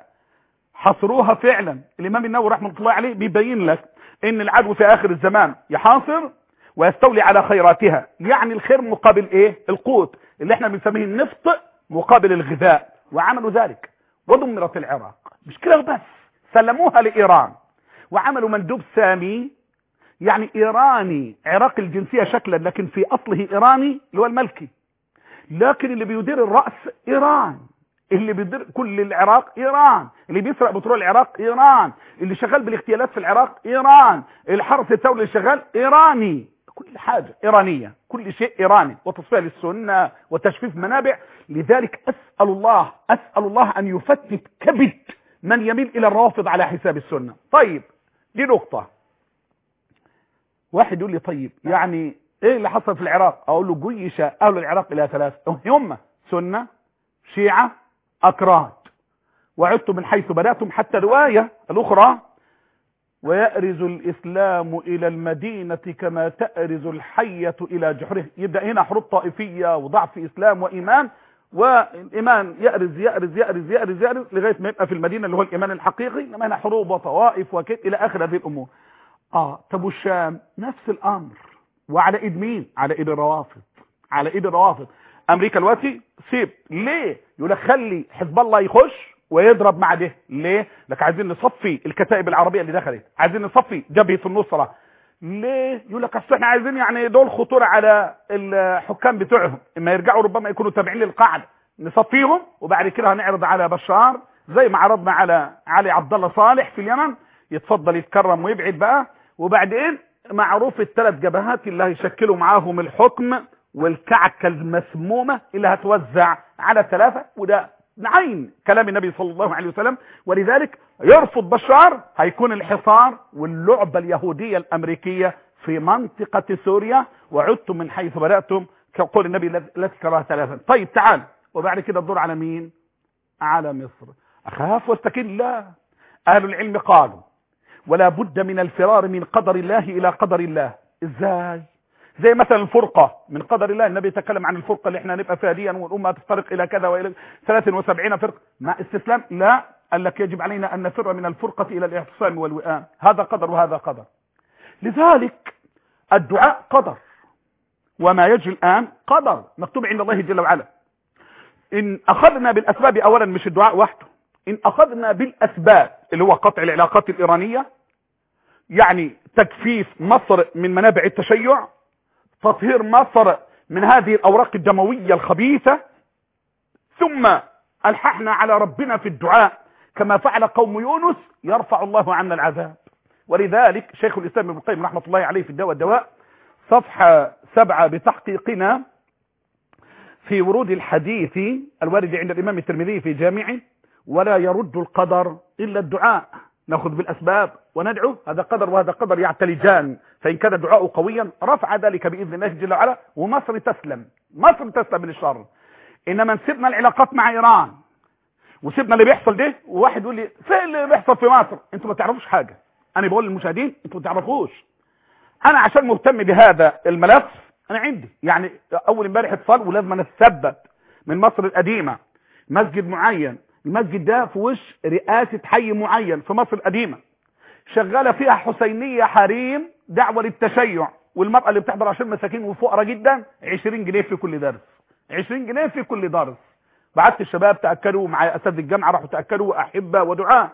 حصروها فعلا. الإمام النووي رحمه الله عليه بيبين لك إن العدو في آخر الزمان يحاصر ويستولي على خيراتها، يعني الخير مقابل إيه؟ القوت اللي احنا بنسميه النفط مقابل الغذاء، وعملوا ذلك ودمرت العراق. مش كده بس، سلموها لإيران وعملوا مندوب سامي، يعني إيراني عراقي الجنسية شكلا لكن في أصله إيراني اللي هو الملكي، لكن اللي بيدير الرأس إيران، اللي بيدير كل العراق إيران، اللي بيسرق بترول العراق إيران، اللي شغال بالاغتيالات في العراق إيران، الحرس الثوري اللي شغال إيراني، كل حاجة إيرانية، كل شيء إيراني، وتصفية للسنة وتجفيف منابع. لذلك أسأل الله أن يفتت كبد من يميل إلى الروافض على حساب السنة. طيب دي نقطة. واحد يقول لي طيب يعني ايه اللي حصل في العراق؟ اقول له جيش اهل العراق الى 3 هم سنة شيعة اكراد، وعدتم من حيث بدأتم، حتى رواية الاخرى ويأرز الاسلام الى المدينة كما تأرز الحية الى جحره. يبدأ هنا حروب طائفية وضعف اسلام وايمان، والايمان يأرز يأرز يأرز يأرز يأرز لغاية ما يبقى في المدينة اللي هو الايمان الحقيقي، لما هنا حروب وطوائف وكده الى اخر هذه الامور. طب والشام نفس الامر، وعلى ايد مين؟ على ايد الروافض، على ايد الروافض. امريكا دلوقتي سيب ليه؟ يقول لك خلي حزب الله يخش ويضرب مع ده. ليه؟ لك عايزين نصفي الكتائب العربيه اللي دخلت، عايزين نصفي جبهه النصره. ليه؟ يقول لك اصل احنا عايزين يعني دول خطوره على الحكام بتوعهم، اما يرجعوا ربما يكونوا تابعين للقاعده، نصفيهم وبعد كده هنعرض على بشار زي ما عرضنا على علي عبد الله صالح في اليمن، يتفضل يتكرم ويبعد بقى. وبعدين معروف ال3 جبهات اللي هيشكلوا معاهم الحكم والكعكة المسمومة اللي هتوزع على 3، وده عين كلام النبي صلى الله عليه وسلم. ولذلك يرفض بشار، هيكون الحصار واللعبة اليهودية الأمريكية في منطقة سوريا، وعدتم من حيث بدأتم كقول النبي لا تكرهها 3. طيب تعال وبعد كده الدور على مين؟ على مصر. اخاف واستكن؟ لا، اهل العلم قالوا ولا بد من الفرار من قدر الله الى قدر الله. ازاي؟ زي مثلا الفرقه من قدر الله. النبي يتكلم عن الفرقه اللي احنا نبقى فيها دي، والامه تفترق الى كذا والى 73 فرقه مع استسلام. لا، قال لك يجب علينا ان نفر من الفرقه الى الاعتصام والوئام. هذا قدر وهذا قدر. لذلك الدعاء قدر، وما يجري الان قدر مكتوب عند الله جل وعلا. ان اخذنا بالاسباب، اولا مش الدعاء وحده، ان اخذنا بالاسباب اللي هو قطع العلاقات الايرانيه، يعني تجفيف مصر من منابع التشيع، تطهير مصر من هذه الاوراق الدمويه الخبيثه، ثم الححنا على ربنا في الدعاء كما فعل قوم يونس، يرفع الله عنا العذاب. ولذلك شيخ الاسلام ابن القيم رحمه الله عليه في الدواء والدواء صفحه 7 بتحقيقنا في ورود الحديث الوارد عند الامام الترمذي في جامعه: ولا يرد القدر الا الدعاء. ناخذ بالاسباب وندعو، هذا قدر وهذا قدر يعتلجان، فان كان الدعاء قويا رفع ذلك باذن الله جل وعلا، ومصر تسلم، مصر تسلم من الشر. انما نسيبنا العلاقات مع ايران وسيبنا اللي بيحصل ده، وواحد يقول لي فين اللي بيحصل في مصر؟ انتوا ما تعرفوش حاجه. انا بقول للمشاهدين انتوا ما تعرفوش. انا عشان مهتم بهذا الملف، انا عندي يعني اول امبارح اتصال ولازم نتثبت من مصر القديمه مسجد معين، المسجد ده في وش رئاسه حي معين في مصر القديمه، شغاله فيها حسينيه حريم دعوه للتشيع، والمراه اللي بتحضر عشان مساكين وفقراء جدا 20 جنيه في كل درس، 20 جنيه في كل درس. بعت الشباب تاكدوا مع اساتذه الجامعه، راحوا تاكدوا واحبه ودعاء.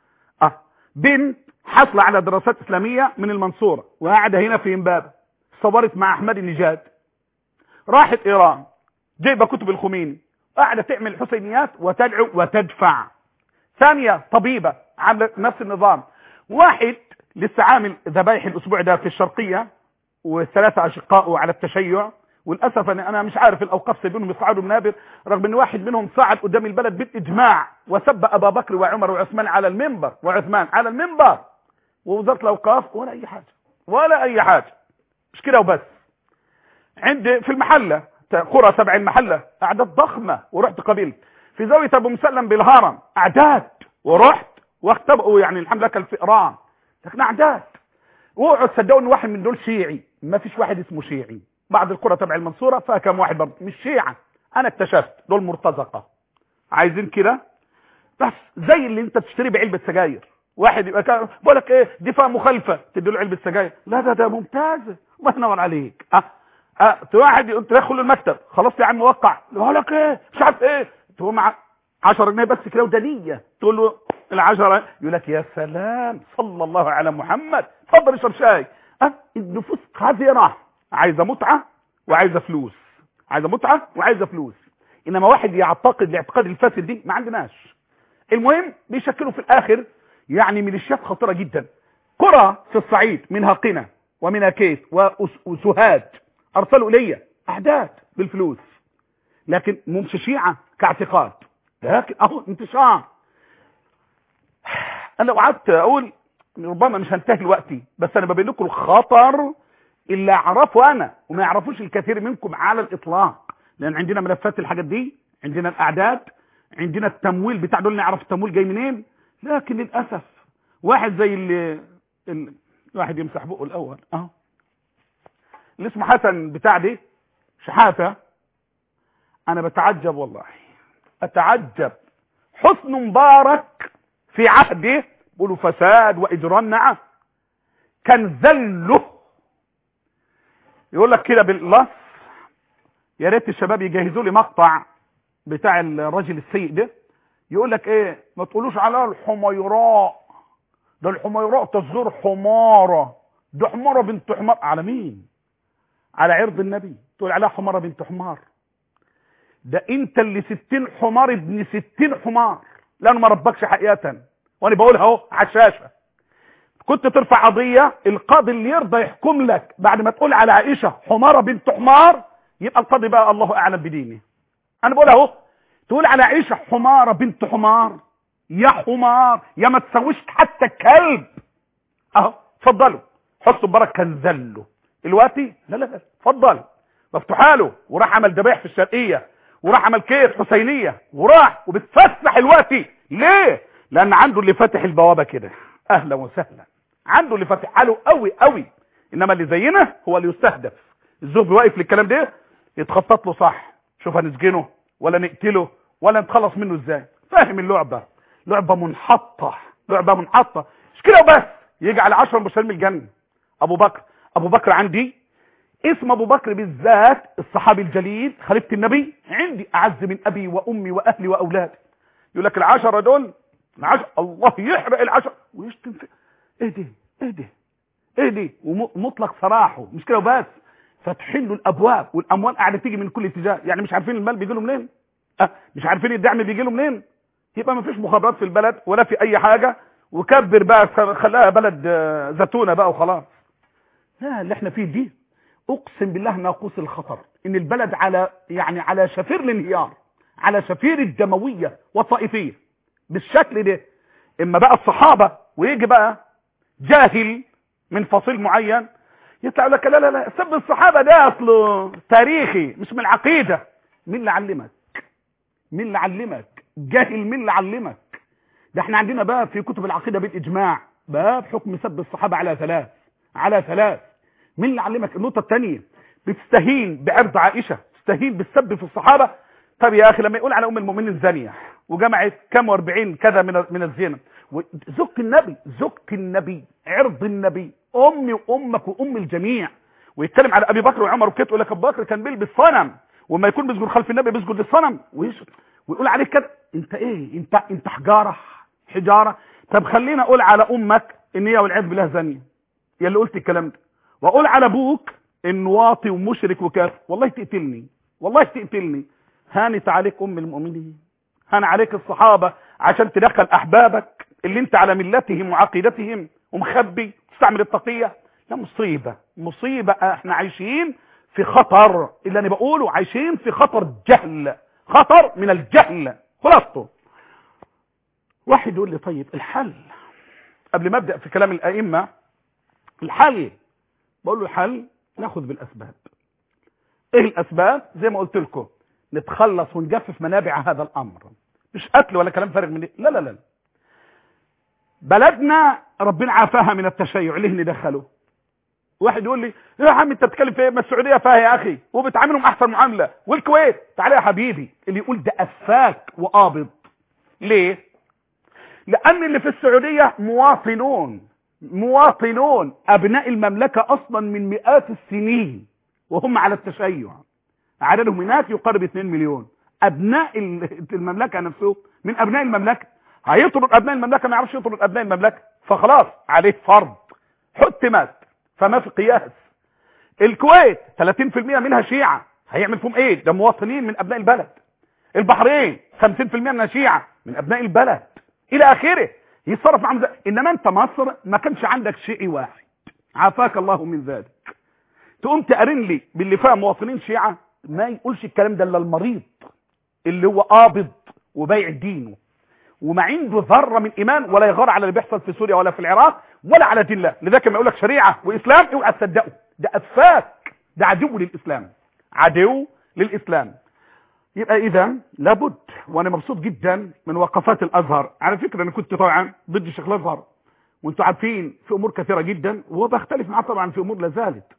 بنت حصل على دراسات اسلاميه من المنصوره وقاعده هنا في امبابه، صورت مع احمد النجاد، راحت ايران جايبه كتب الخميني، قاعده تعمل حسينيات وتدعو وتدفع. ثانيه طبيبه عامله نفس النظام. واحد لسه عامل ذبايح الاسبوع ده في الشرقيه وثلاثه اشقائه على التشيع، وللاسف انا مش عارف الاوقاف سايبينهم يصعدوا منابر، رغم ان واحد منهم صعد قدام البلد بالاجماع وسب ابا بكر وعمر وعثمان على المنبر، وعثمان على المنبر، ووزاره الاوقاف ولا اي حاجه ولا اي حاجه. مش كده وبس، عندي في المحله قرى تبع المحله اعداد ضخمه، ورحت قبيل في زاويه ابو مسلم بالهرم اعداد، ورحت واختبئوا يعني الحمد لله كالفئران، لكن اعداد. اوعوا تصدقوا ان واحد من دول شيعي، ما فيش واحد اسمه شيعي. بعض القرى تبع المنصوره فيها كم واحد برضه مش شيعه، انا اكتشفت دول مرتزقه عايزين كده بس، زي اللي انت تشتري بعلبه سجاير. واحد يبقى بقول لك ايه دي فيها مخالفه تدي له علبه سجاير، لا ده ممتاز الله ينور عليك. واحد تدخل المكتب، خلاص يا عم وقع، بقول لك ايه مش عارف ايه، تقوم مع 10 جنيه بس كده ودنيه، تقول له ال10 يقول لك يا سلام صلى الله على محمد، اتفضل اشرب شاي. النفوس قذره، عايزه متعه وعايزه فلوس، عايزه متعه وعايزه فلوس. انما واحد يعتقد الاعتقاد الفاسد دي ما عندناش. المهم بيشكلوا في الاخر يعني ميليشيات خطيره جدا. قرى في الصعيد منها قنا ومنها كيس وسوهاج ارسلوا الي اعداد بالفلوس، لكن مش شيعه كاعتقاد، لكن اهو انتشار. انا لو قعدت اقول ربما مش هنتهي دلوقتي، بس انا ببين لكم الخطر اللي اعرفه انا وما يعرفوش الكثير منكم على الاطلاق، لان عندنا ملفات الحاجات دي، عندنا الاعداد، عندنا التمويل بتاع دول، نعرف التمويل جاي منين. لكن للاسف واحد زي واحد يمسح بقه الاول اهو، اللي اسمه حسن بتاع دي شحاته، انا بتعجب والله اتعجب. حسن مبارك في عهده بيقولوا فساد واجرام، نعم كان ذله. يقول لك كده بالله، يا ريت الشباب يجهزوا لي مقطع بتاع الراجل السيء ده، يقول لك ايه ما تقولوش على الحميراء، ده الحميراء تصغير حماره، ده حماره بنت حمار. على مين؟ على عرض النبي تقول عليها حماره بنت حمار؟ ده انت اللي 60 حمار ابن 60 حمار، لانه ما ربكش حقيقه، وانا بقولها اهو على الشاشه. كنت ترفع قضيه، القاضي اللي يرضى يحكم لك بعد ما تقول على عائشه حماره بنت حمار، يبقى القاضي بقى الله اعلم بدينه. انا بقولها اهو، تقول على عائشه حماره بنت حمار، يا حمار يا ما تسويش حتى كلب. اهو اتفضلوا، حسن مبارك كان ذله دلوقتي، لا اتفضل مفتوحه له، وراح عمل ذبايح في الشرقيه وراح عمل كيس حسينيه وراح وبتفسح الوقت. ليه؟ لان عنده اللي فاتح البوابه كده، اهلا وسهلا، عنده اللي فاتحها له قوي قوي. انما اللي زينا هو اللي يستهدف. الزهبي واقف للكلام ده يتخطط له صح، شوف هنسجنه ولا نقتله ولا نتخلص منه ازاي. فاهم اللعبه؟ لعبه منحطه، لعبه منحطه. مش كده وبس، يجي على 10 مبشرين من الجنه. ابو بكر عندي اسم ابو بكر بالذات الصحابي الجليل خليفه النبي، عندي اعز من ابي وامي واهلي واولادي. يقول لك ال10 دول، الله يحرق ال10 ويشتم في ايه دي ومطلق سراحه. مش كده وبس، فاتحين له الابواب والاموال قاعده تيجي من كل اتجاه. يعني مش عارفين المال بيجي له منين، مش عارفين الدعم بيجي له منين. يبقى ما فيش مخابرات في البلد ولا في اي حاجه، وكبر بقى خلاها بلد زتونه بقى وخلاص. لا، اللي احنا فيه دي اقسم بالله ناقوس الخطر، ان البلد على شفير الانهيار، على شفير الدمويه والطائفيه بالشكل ده. اما بقى الصحابه ويجي بقى جاهل من فصيل معين يطلع لك لا سب الصحابه ده اصله تاريخي مش من العقيده. مين اللي علمك؟ جاهل. مين اللي علمك؟ ده احنا عندنا باب في كتب العقيده بالاجماع، باب حكم سب الصحابه على ثلاث. مين اللي علمك؟ النقطه الثانيه، بتستهين بعرض عائشه، تستهين بالسب في الصحابه. طب يا اخي لما يقول على ام المؤمنين زانيه وجمعت كام و40 كذا من الزنا، زوجة النبي، عرض النبي، امي وامك وام الجميع، ويتكلم على ابي بكر وعمر وكده، يقول لك ابو بكر كان بيلبس صنم، وما يكون بيسجد خلف النبي بيسجد للصنم، ويقول عليك كده. انت ايه؟ انت حجاره. طب خلينا اقول على امك ان هي والعياذ بالله زانيه، يا اللي قلت الكلام ده، واقول على ابوك انه واطي ومشرك وكافر، والله تقتلني. هانت عليك ام المؤمنين، هان عليك الصحابه عشان تدخل احبابك اللي انت على ملتهم وعقيدتهم ومخبي تستعمل التقيه. لا، مصيبه. احنا عايشين في خطر، اللي انا بقوله عايشين في خطر جهل، خطر من الجهل خلاصته. واحد يقول لي طيب الحل، قبل ما ابدا في كلام الائمه، الحل، بقول له الحل ناخذ بالاسباب. ايه الاسباب؟ زي ما قلت لكم، نتخلص ونجفف منابع هذا الامر، مش قتل ولا كلام فارغ من دي. لا، بلدنا ربنا عافاها من التشيع، ليه ندخله؟ واحد يقول لي يا عم انت بتتكلم في ايه؟ ما السعوديه فيها يا اخي وبتعاملهم احسن معامله، والكويت. تعالى يا حبيبي، اللي يقول ده افاك وقابض. ليه؟ لان اللي في السعوديه مواطنون ابناء المملكه اصلا من مئات السنين وهم على التشيع، عددهم هناك يقارب 2 مليون. ابناء المملكه نفسه من ابناء المملكه، هيطرد ابناء المملكه، ما يعرفش يطرد ابناء المملكه، فخلاص عليه فرض حتمت، فما في قياس. الكويت 30% منها شيعه، هيعمل فيهم ايه؟ ده مواطنين من ابناء البلد. البحرين 50% منها شيعه من ابناء البلد، الى اخره، يتصرف معهم. انما انت مصر ما كانش عندك شيعي واحد، عافاك الله من ذلك. تقوم تقارن لي باللي فيها مواطنين شيعه؟ ما يقولش الكلام ده الا المريض اللي هو قابض وبايع دينه وما عنده ذره من ايمان، ولا يغار على اللي بيحصل في سوريا ولا في العراق ولا على دين الله. لذلك لما يقول لك شريعه واسلام اوعى تصدقه، ده افاك، ده عدو للاسلام. يبقى اذا لابد، وانا مبسوط جدا من وقفات الازهر. على فكره انا كنت طبعا ضد الشيخ الازهر، وانتم عارفين في امور كثيره جدا، وهو بختلف معاه طبعا في امور لا زالت،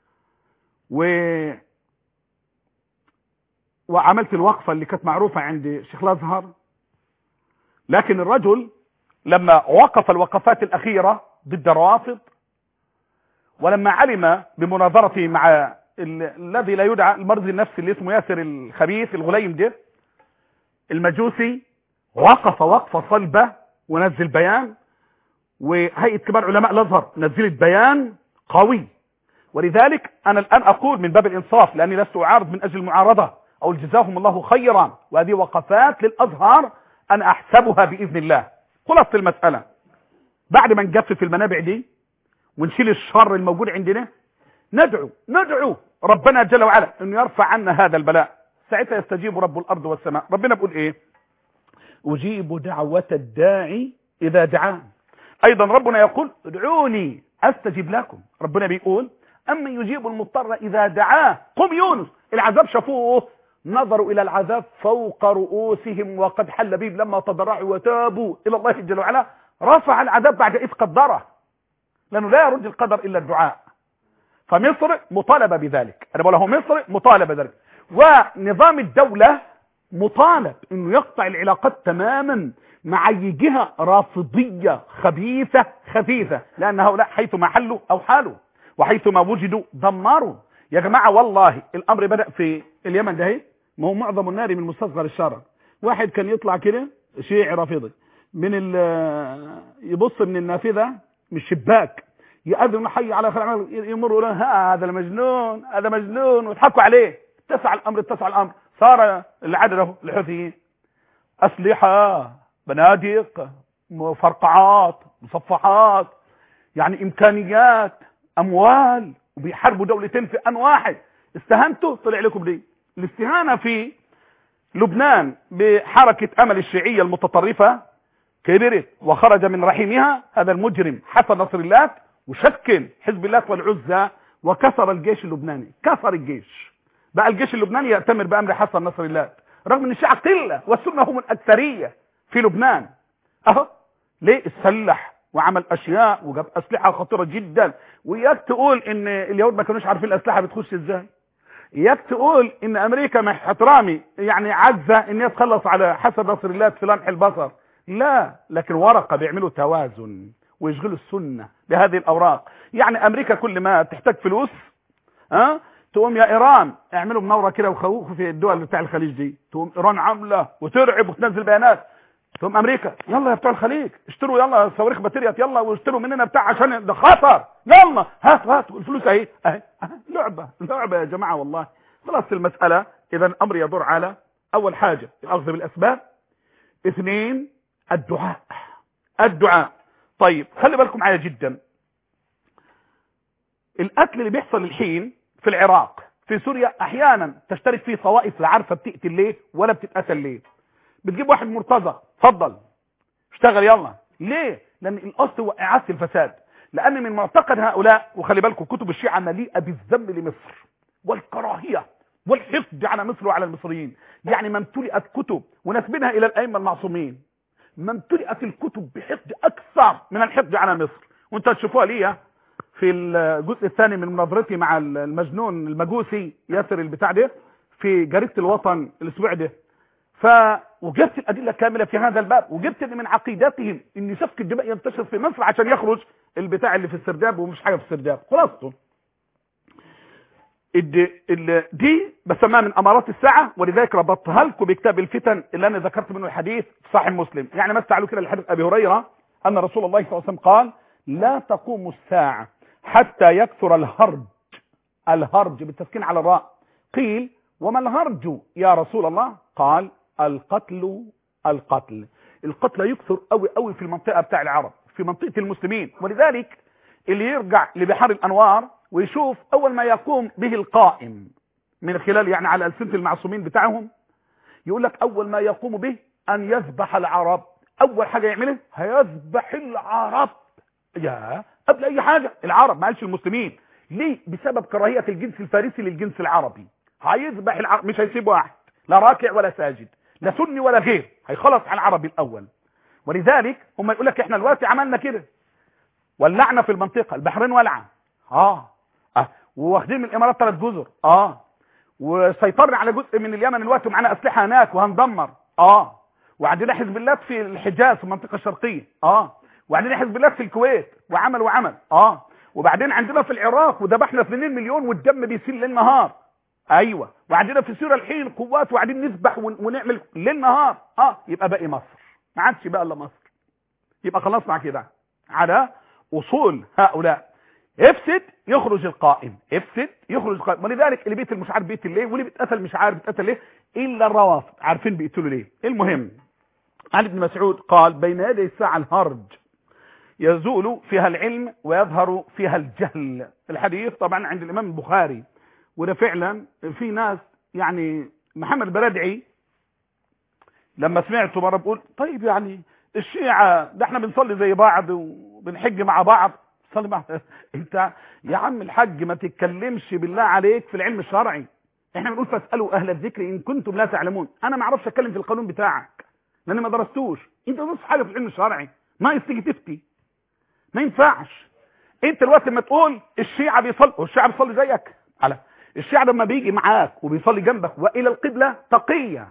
وعملت الوقفه اللي كانت معروفه عند الشيخ الازهر. لكن الرجل لما وقف الوقفات الاخيره ضد الروافض، ولما علم بمناظرته مع الذي لا يدعى المرضي النفسي اللي اسمه ياسر الخبيث الغليم ده المجوسي، وقف وقفه صلبه ونزل بيان، وهيئه كبار علماء الازهر نزلت بيان قوي. ولذلك انا الان اقول من باب الانصاف، لاني لست اعارض من اجل المعارضه، او جزاهم الله خيرا، وهذه وقفات للازهر انا احسبها باذن الله. خلاصه المساله، بعد ما نجفف المنابع دي ونشيل الشر الموجود عندنا، ندعو ربنا جل وعلا انه يرفع عنا هذا البلاء، ساعتها يستجيب رب الارض والسماء. ربنا بيقول ايه؟ اجيب دعوة الداعي اذا دعان. ايضا ربنا يقول ادعوني استجب لكم. ربنا بيقول اما يجيب المضطر اذا دعاه. قم يونس، العذاب شافوه نظروا إلى العذاب فوق رؤوسهم وقد حل بهم لما تضرعوا وتابوا إلى الله جل وعلا رفع العذاب بعد إذ قدره، لأنه لا يرد القدر إلا الدعاء. فمصر مطالبة بذلك، أنا بقول له مصر مطالبة بذلك، ونظام الدولة مطالب إنه يقطع العلاقات تماما مع أي جهة رافضية خبيثة، لأن هؤلاء حيثما حلوا أو حالوا وحيثما وجدوا دمروا. يا جماعة والله الأمر بدأ في اليمن ده، ما هو معظم النار من مستصغر الشرع. واحد كان يطلع كده شيعي رافضي من يبص من النافذة من الشباك يأذن حي على خير العمل، يمر يقول هذا المجنون هذا مجنون، ويضحكوا عليه. اتسع الأمر صار العدد الحوثيين أسلحة بنادق فرقعات مصفحات، يعني إمكانيات أموال، وبيحاربوا دولتين في آن واحد. استهانتوا طلع لكم دي. الاستهانة في لبنان بحركة أمل الشيعية المتطرفة كبرت وخرج من رحمها هذا المجرم حسن نصر الله، وشكل حزب الله والعزة وكسر الجيش اللبناني، كسر الجيش. بقى الجيش اللبناني يأتمر بأمر حسن نصر الله، رغم ان الشيعة قلة والسنة هم الأكثرية في لبنان. اهو ليه اتسلح وعمل اشياء وجاب اسلحة خطيرة جدا. وياك تقول ان اليهود ما كانوش عارفين الاسلحة بتخش ازاي، اياك تقول ان امريكا مع احترامي يعني عاجزة ان هي تخلص على حسن نصر الله في لمح البصر، لا، لكن ورقة بيعملوا توازن ويشغلوا السنة بهذه الاوراق. يعني امريكا كل ما تحتاج فلوس تقوم يا ايران اعملوا منورة كده وخوخوا في الدول بتاع الخليج دي، تقوم ايران عاملة وترعب وتنزل بيانات، تقوم امريكا يلا يا بتوع الخليج اشتروا يلا صواريخ باتريات يلا واشتروا مننا بتاع عشان ده خطر، يلا هاتوا الفلوس اهي لعبة يا جماعة والله. خلاص المسألة اذا الامر يدور على اول حاجة الاخذ بالاسباب، اثنين الدعاء. طيب خلي بالكم معايا جدا، القتل اللي بيحصل الحين في العراق في سوريا احيانا تشترك فيه طوائف لا عارفه بتقتل ليه ولا بتتقتل ليه. بتجيب واحد مرتزق اتفضل اشتغل يلا، ليه؟ لان الاصل هو اعاده الفساد. لان من معتقد هؤلاء، وخلي بالكم كتب الشيعة مليئه بالذم لمصر والكراهيه والحقد على مصر وعلى المصريين. يعني ما امتلئت كتب ونسبنها الى الائمه المعصومين، ما امتلئت الكتب بحقد اكثر من الحقد على مصر. وانت تشوفوها ليه في الجزء الثاني من مناظرتي مع المجنون المجوسي ياسر البتاع ده في جريدة الوطن الاسبوع ده. وجبت الادله كامله في هذا الباب، وجبت ان من عقيدتهم ان سفك الدماء ينتشر في مصر عشان يخرج البتاع اللي في السرداب ومش حاجه في السرداب. خلاصته دي بسميها من امارات الساعه، ولذلك ربطتها لكم بكتاب الفتن اللي انا ذكرت منه الحديث في صحيح مسلم. يعني ما استعلوا كده لحديث ابي هريره ان رسول الله صلى الله عليه وسلم قال لا تقوم الساعه حتى يكثر الهرج بالتسكين على الراء. قيل وما الهرج يا رسول الله؟ قال القتل يكثر قوي في المنطقة بتاع العرب، في منطقة المسلمين. ولذلك اللي يرجع لبحار الأنوار ويشوف أول ما يقوم به القائم من خلال يعني على ألسنة المعصومين بتاعهم، يقول لك أول ما يقوم به أن يذبح العرب. أول حاجة يعمله هيذبح العرب، يا قبل أي حاجة العرب، ما قالش المسلمين. ليه؟ بسبب كراهية الجنس الفارسي للجنس العربي. هيذبح العرب، مش هيسيب واحد لا راكع ولا ساجد لا سني ولا غير، هيخلص على العربي الاول. ولذلك هم يقول لك احنا دلوقتي عملنا كده، ولعنا في المنطقه، البحرين ولعه وواخدين من الامارات 3 جزر وسيطرنا على جزء من اليمن دلوقتي ومعانا اسلحه هناك وهندمر وعندنا حزب الله في الحجاز في المنطقه الشرقيه وعندنا حزب الله في الكويت وعمل وبعدين عندنا في العراق وذبحنا 2 مليون والدم بيسيل ليل نهار. ايوه، وعندنا في سوريا الحين قوات وقاعدين نذبح ونعمل ليل نهار. يبقى باقي مصر، ما عادش بقى الا مصر. يبقى خلصنا كده على اصول هؤلاء. افسد يخرج القائم، ولذلك اللي بيقتل مش عارف بيقتل ليه، واللي بيتقتل مش عارف بيتقتل ليه، الا الروافض عارفين بيقتلوا ليه. المهم عن ابن مسعود قال بين يدي الساعه الهرج يزول فيها العلم ويظهر فيها الجهل. الحديث طبعا عند الامام البخاري، وده فعلا في ناس يعني محمد البرادعي لما سمعته مره بقول طيب يعني الشيعة ده احنا بنصلي زي بعض وبنحج مع بعض، صلي مع انت يا عم الحج ما تتكلمش بالله عليك في العلم الشرعي. احنا بنقول فاسالوا اهل الذكر ان كنتم لا تعلمون. انا ما اعرفش اتكلم في القانون بتاعك لاني ما درستوش. انت نص حاجه في العلم الشرعي، ما تيجي تفتي، ما ينفعش. انت الوقت لما تقول الشيعه بيصلي، والشيعه بيصلي زيك، على الشيعه لما بيجي معاك وبيصلي جنبك والى القبله تقيه.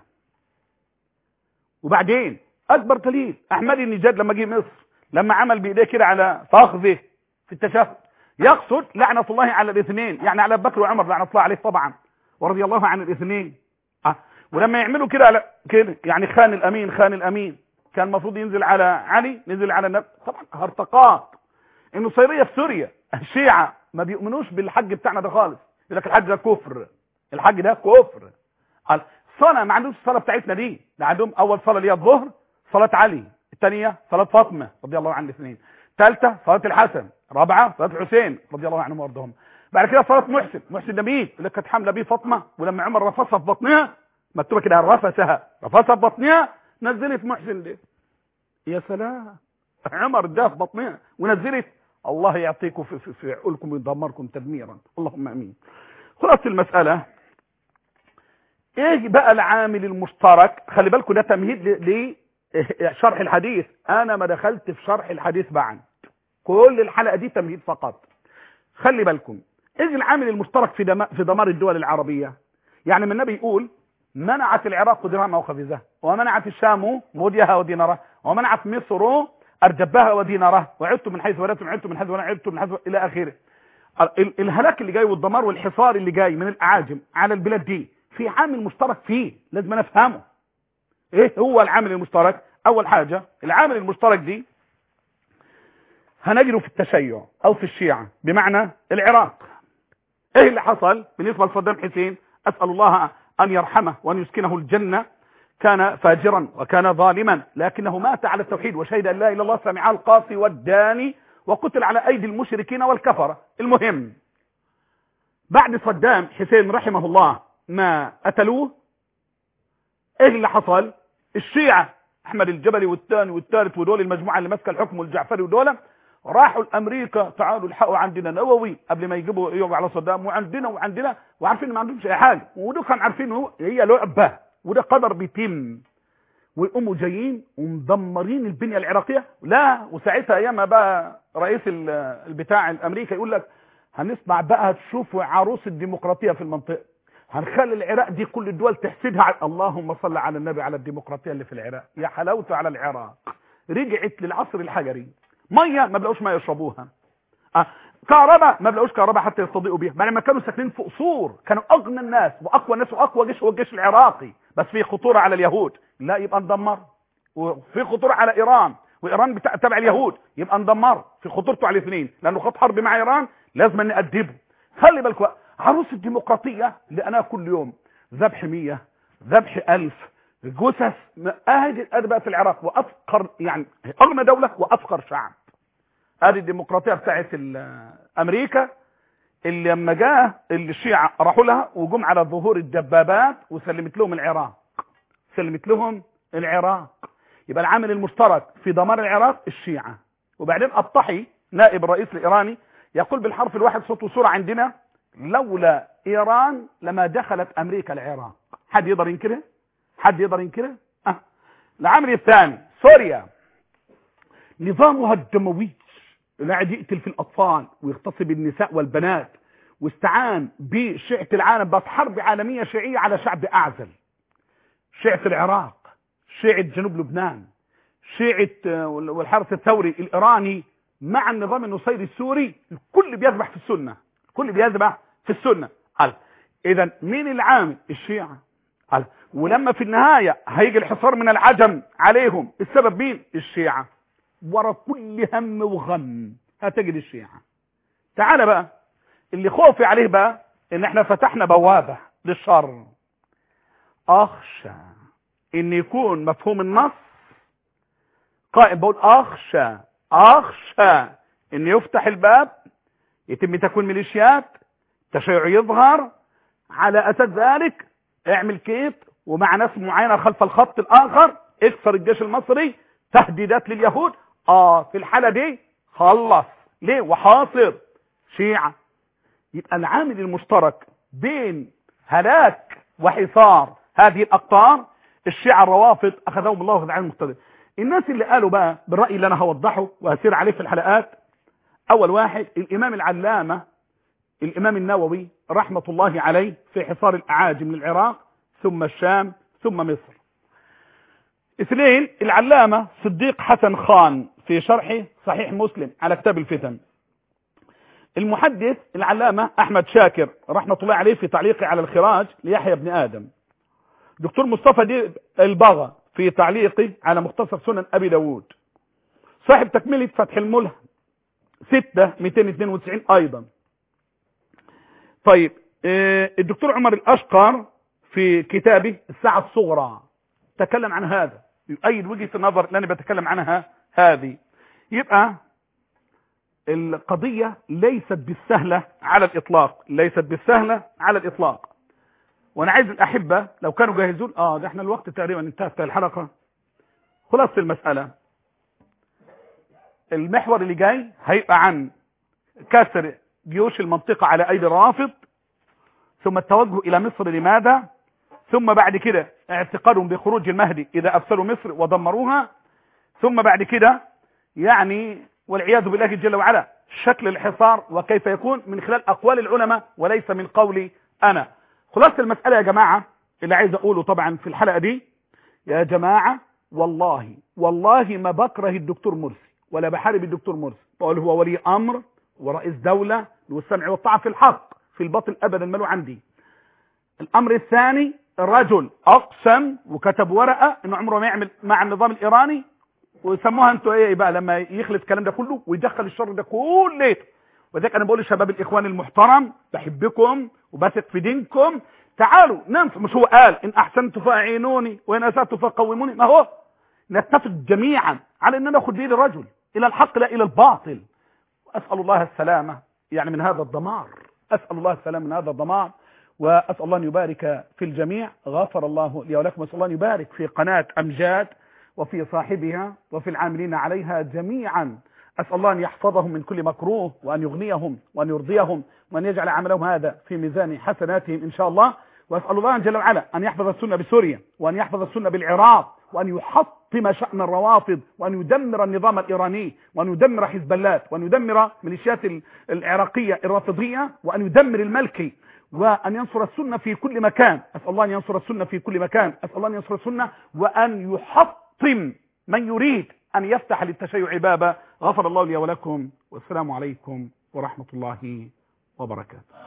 وبعدين اكبر دليل احمدي النجاد لما جه مصر، لما عمل بايديه كده على فخذه في التشهد يقصد لعنه الله على الاثنين، يعني على ابو بكر وعمر لعنه الله عليه طبعا ورضي الله عن الاثنين. ولما يعملوا كده على كده يعني خان الامين، خان الامين كان المفروض ينزل على علي، نزل على النبي. طبعا هرطقات. النصيريه في سوريا الشيعه ما بيؤمنوش بالحج بتاعنا ده خالص، يقول لك الحج ده كفر، الحج ده كفر. الصلاه ما عندهمش الصلاه بتاعتنا دي، ده عندهم اول صلاه اللي هي الظهر صلاه علي، الثانيه صلاه فاطمه رضي الله عن الاثنين، ثالثه صلاه الحسن، رابعه صلاه الحسين رضي الله عنهم وارضاهم. بعد كده صلاه محسن ده مين؟ يقول لك كانت حامله بيه فاطمه، ولما عمر رفسها في بطنها، مكتوبه كده رفسها في بطنها، نزلت محسن ده. يا سلام، عمر ده في بطنها ونزلت. الله يعطيكم في عقولكم ويدمركم تدميرا، اللهم امين. خلاص المساله ايه بقى العامل المشترك؟ خلي بالكم ده تمهيد لشرح الحديث، انا ما دخلت في شرح الحديث بعد، كل الحلقه دي تمهيد فقط. خلي بالكم ايه العامل المشترك في دمار الدول العربيه؟ يعني من النبي يقول منعت العراق درهمها وخبزها، ومنعت الشام موديها ودينارها، ومنعت مصر ارجبها ودينارها، وعدتم من حيث ولدتم، عدتم من حيث ولدتم من حيث الى اخره. الهلاك اللي جاي والدمار والحصار اللي جاي من الاعاجم على البلاد دي في عامل مشترك فيه لازم نفهمه. ايه هو العامل المشترك؟ اول حاجه العامل المشترك دي هنجده في التشيع او في الشيعة، بمعنى العراق. ايه اللي حصل بالنسبه لصدام حسين؟ اسال الله ان يرحمه وان يسكنه الجنه. كان فاجرا وكان ظالما، لكنه مات على التوحيد وشهد ان لا اله الا الله، سمعه القاصي والداني، وقتل على ايدي المشركين والكفره. المهم بعد صدام حسين رحمه الله ما قتلوه، ايه اللي حصل؟ الشيعة احمد الجبلي والثاني والثالث ودول المجموعه اللي ماسكه الحكم والجعفري ودول راحوا لامريكا، تعالوا الحقوا عندنا نووي قبل ما يجوا على صدام، وعندنا وعارفين ما عندهمش اي حاجه، ودول كانوا عارفين هي لعبه وده قدر بيتم، ويقوموا جايين ومدمرين البنيه العراقيه. لا، وساعتها ايام بقى رئيس البتاع الامريكا يقول لك هنسمع بقى تشوفوا عروس الديمقراطيه في المنطقه، هنخلي العراق دي كل الدول تحسدها على اللهم صل على النبي على الديمقراطيه اللي في العراق. يا حلاوته على العراق، رجعت للعصر الحجري. ميه ما بلاقوش ميه يشربوها، كهرباء ما بلاقوش كهرباء حتى يستضيئوا بيها، بعد ما كانوا ساكنين في قصور، كانوا اغنى الناس واقوى الناس واقوى جيش هو الجيش العراقي، بس في خطوره على اليهود، لا يبقى ندمر. وفي خطوره على ايران، وايران تبع اليهود، يبقى ندمر. في خطورته على الاثنين، لانه خط حرب مع ايران لازم نأدبه. خلي بالكم عروس الديمقراطيه اللي انا كل يوم ذبح 100 ذبح 1000 جثث، اهدي بقى في العراق، وافقر يعني اغنى دوله وافقر شعب. هذه الديمقراطيه بتاعت امريكا اللي لما جاء الشيعة راحوا لها وجم على ظهور الدبابات وسلمت لهم العراق، سلمت لهم العراق. يبقى العامل المشترك في دمار العراق الشيعة. وبعدين الطحي نائب الرئيس الايراني يقول بالحرف الواحد صوت وصورة عندنا لولا ايران لما دخلت امريكا العراق. حد يقدر ينكره؟ حد يقدر ينكره؟ العامل الثاني سوريا، نظامها الدموي اللي قاعد يقتل في الاطفال ويغتصب النساء والبنات، واستعان بشيعة العالم بس حرب عالمية شيعية على شعب اعزل. شيعة العراق، شيعة جنوب لبنان، شيعة والحرس الثوري الايراني مع النظام النصيري السوري، الكل بيذبح في السنة، الكل بيذبح في السنة. اذا مين العامل؟ الشيعة. ولما في النهاية هيجي الحصار من العجم عليهم، السبب مين؟ الشيعة. ورا كل هم وغم هتجد الشيعة. تعال بقى اللي خوفي عليه بقى ان احنا فتحنا بوابة للشر. اخشى ان يكون مفهوم النص قائم، بقول اخشى ان يفتح الباب، يتم تكوين ميليشيات، تشيع يظهر، على اساس ذلك اعمل كيف ومع ناس معينة خلف الخط الاخر، اكسر الجيش المصري، تهديدات لليهود. في الحالة دي خلص ليه وحاصر شيعة. يبقى العامل المشترك بين هلاك وحصار هذه الأقطار الشيعة الروافض أخذهم الله أخذ عنهم مقتدر. الناس اللي قالوا بقى بالرأي اللي أنا هوضحه وأسير عليه في الحلقات، أول واحد الإمام العلامة الإمام النووي رحمة الله عليه في حصار الأعاجم من العراق ثم الشام ثم مصر. اثنين العلامة صديق حسن خان في شرحه صحيح مسلم على كتاب الفتن. المحدث العلامة أحمد شاكر رحمة الله عليه في تعليقه على الخراج ليحيى بن آدم. دكتور مصطفى البغا في تعليقه على مختصر سنن أبي داود. صاحب تكملة فتح الملهم 6/292 أيضا. طيب الدكتور عمر الأشقر في كتابه الساعة الصغرى تكلم عن هذا، يؤيد وجهة النظر اللي أنا بتكلم عنها هذه. يبقى القضية ليست بالسهلة على الإطلاق، ليست بالسهلة على الإطلاق. وأنا عايز الأحبة لو كانوا جاهزون ده احنا الوقت تقريبا انتهت الحلقة. خلاص المسألة المحور اللي جاي هيبقى عن كسر جيوش المنطقة على أيدي الرافض، ثم التوجه إلى مصر لماذا، ثم بعد كده اعتقادهم بخروج المهدي إذا أفسروا مصر ودمروها، ثم بعد كده يعني والعياذ بالله جل وعلا شكل الحصار وكيف يكون من خلال أقوال العلماء وليس من قولي أنا. خلاصة المسألة يا جماعة اللي عايز أقوله طبعا في الحلقة دي يا جماعة، والله ما بكره الدكتور مرسي ولا بحارب الدكتور مرسي، بقول هو ولي أمر ورئيس دولة والسمع والطاعة في الحق، في الباطل أبدا ماله عندي. الأمر الثاني الرجل أقسم وكتب ورقة إنه عمره ما يعمل مع النظام الإيراني، ويسموها انتوا ايه بقى لما يخلط الكلام ده كله ويدخل الشر ده كله. وذلك انا بقول للشباب الاخوان المحترم بحبكم وبثق في دينكم، تعالوا ننصح. مش هو قال ان احسنت فاعينوني وان اسأت فقوموني؟ ما هو نتفق جميعا على ان ناخذ بيد الرجل الى الحق لا الى الباطل. اسال الله السلامه يعني من هذا الدمار، اسال الله السلامه من هذا الدمار، واسال الله ان يبارك في الجميع. غفر الله لي ولكم، واسال الله ان يبارك في قناه امجاد وفي صاحبها وفي العاملين عليها جميعا. أسأل الله أن يحفظهم من كل مكروه وأن يغنيهم وأن يرضيهم وأن يجعل عملهم هذا في ميزان حسناتهم إن شاء الله. وأسأل الله جل وعلا أن يحفظ السنة بسوريا وأن يحفظ السنة بالعراق وأن يحطم شأن الروافض وأن يدمر النظام الإيراني وأن يدمر حزب الله وأن يدمر ميليشيات العراقية الرافضية وأن يدمر الملكي وأن ينصر السنة في كل مكان. أسأل الله أن ينصر السنة في كل مكان، أسأل الله أن ينصر السنة وأن يحطم من يريد أن يفتح للتشيع بابا. غفر الله لي ولكم، والسلام عليكم ورحمة الله وبركاته.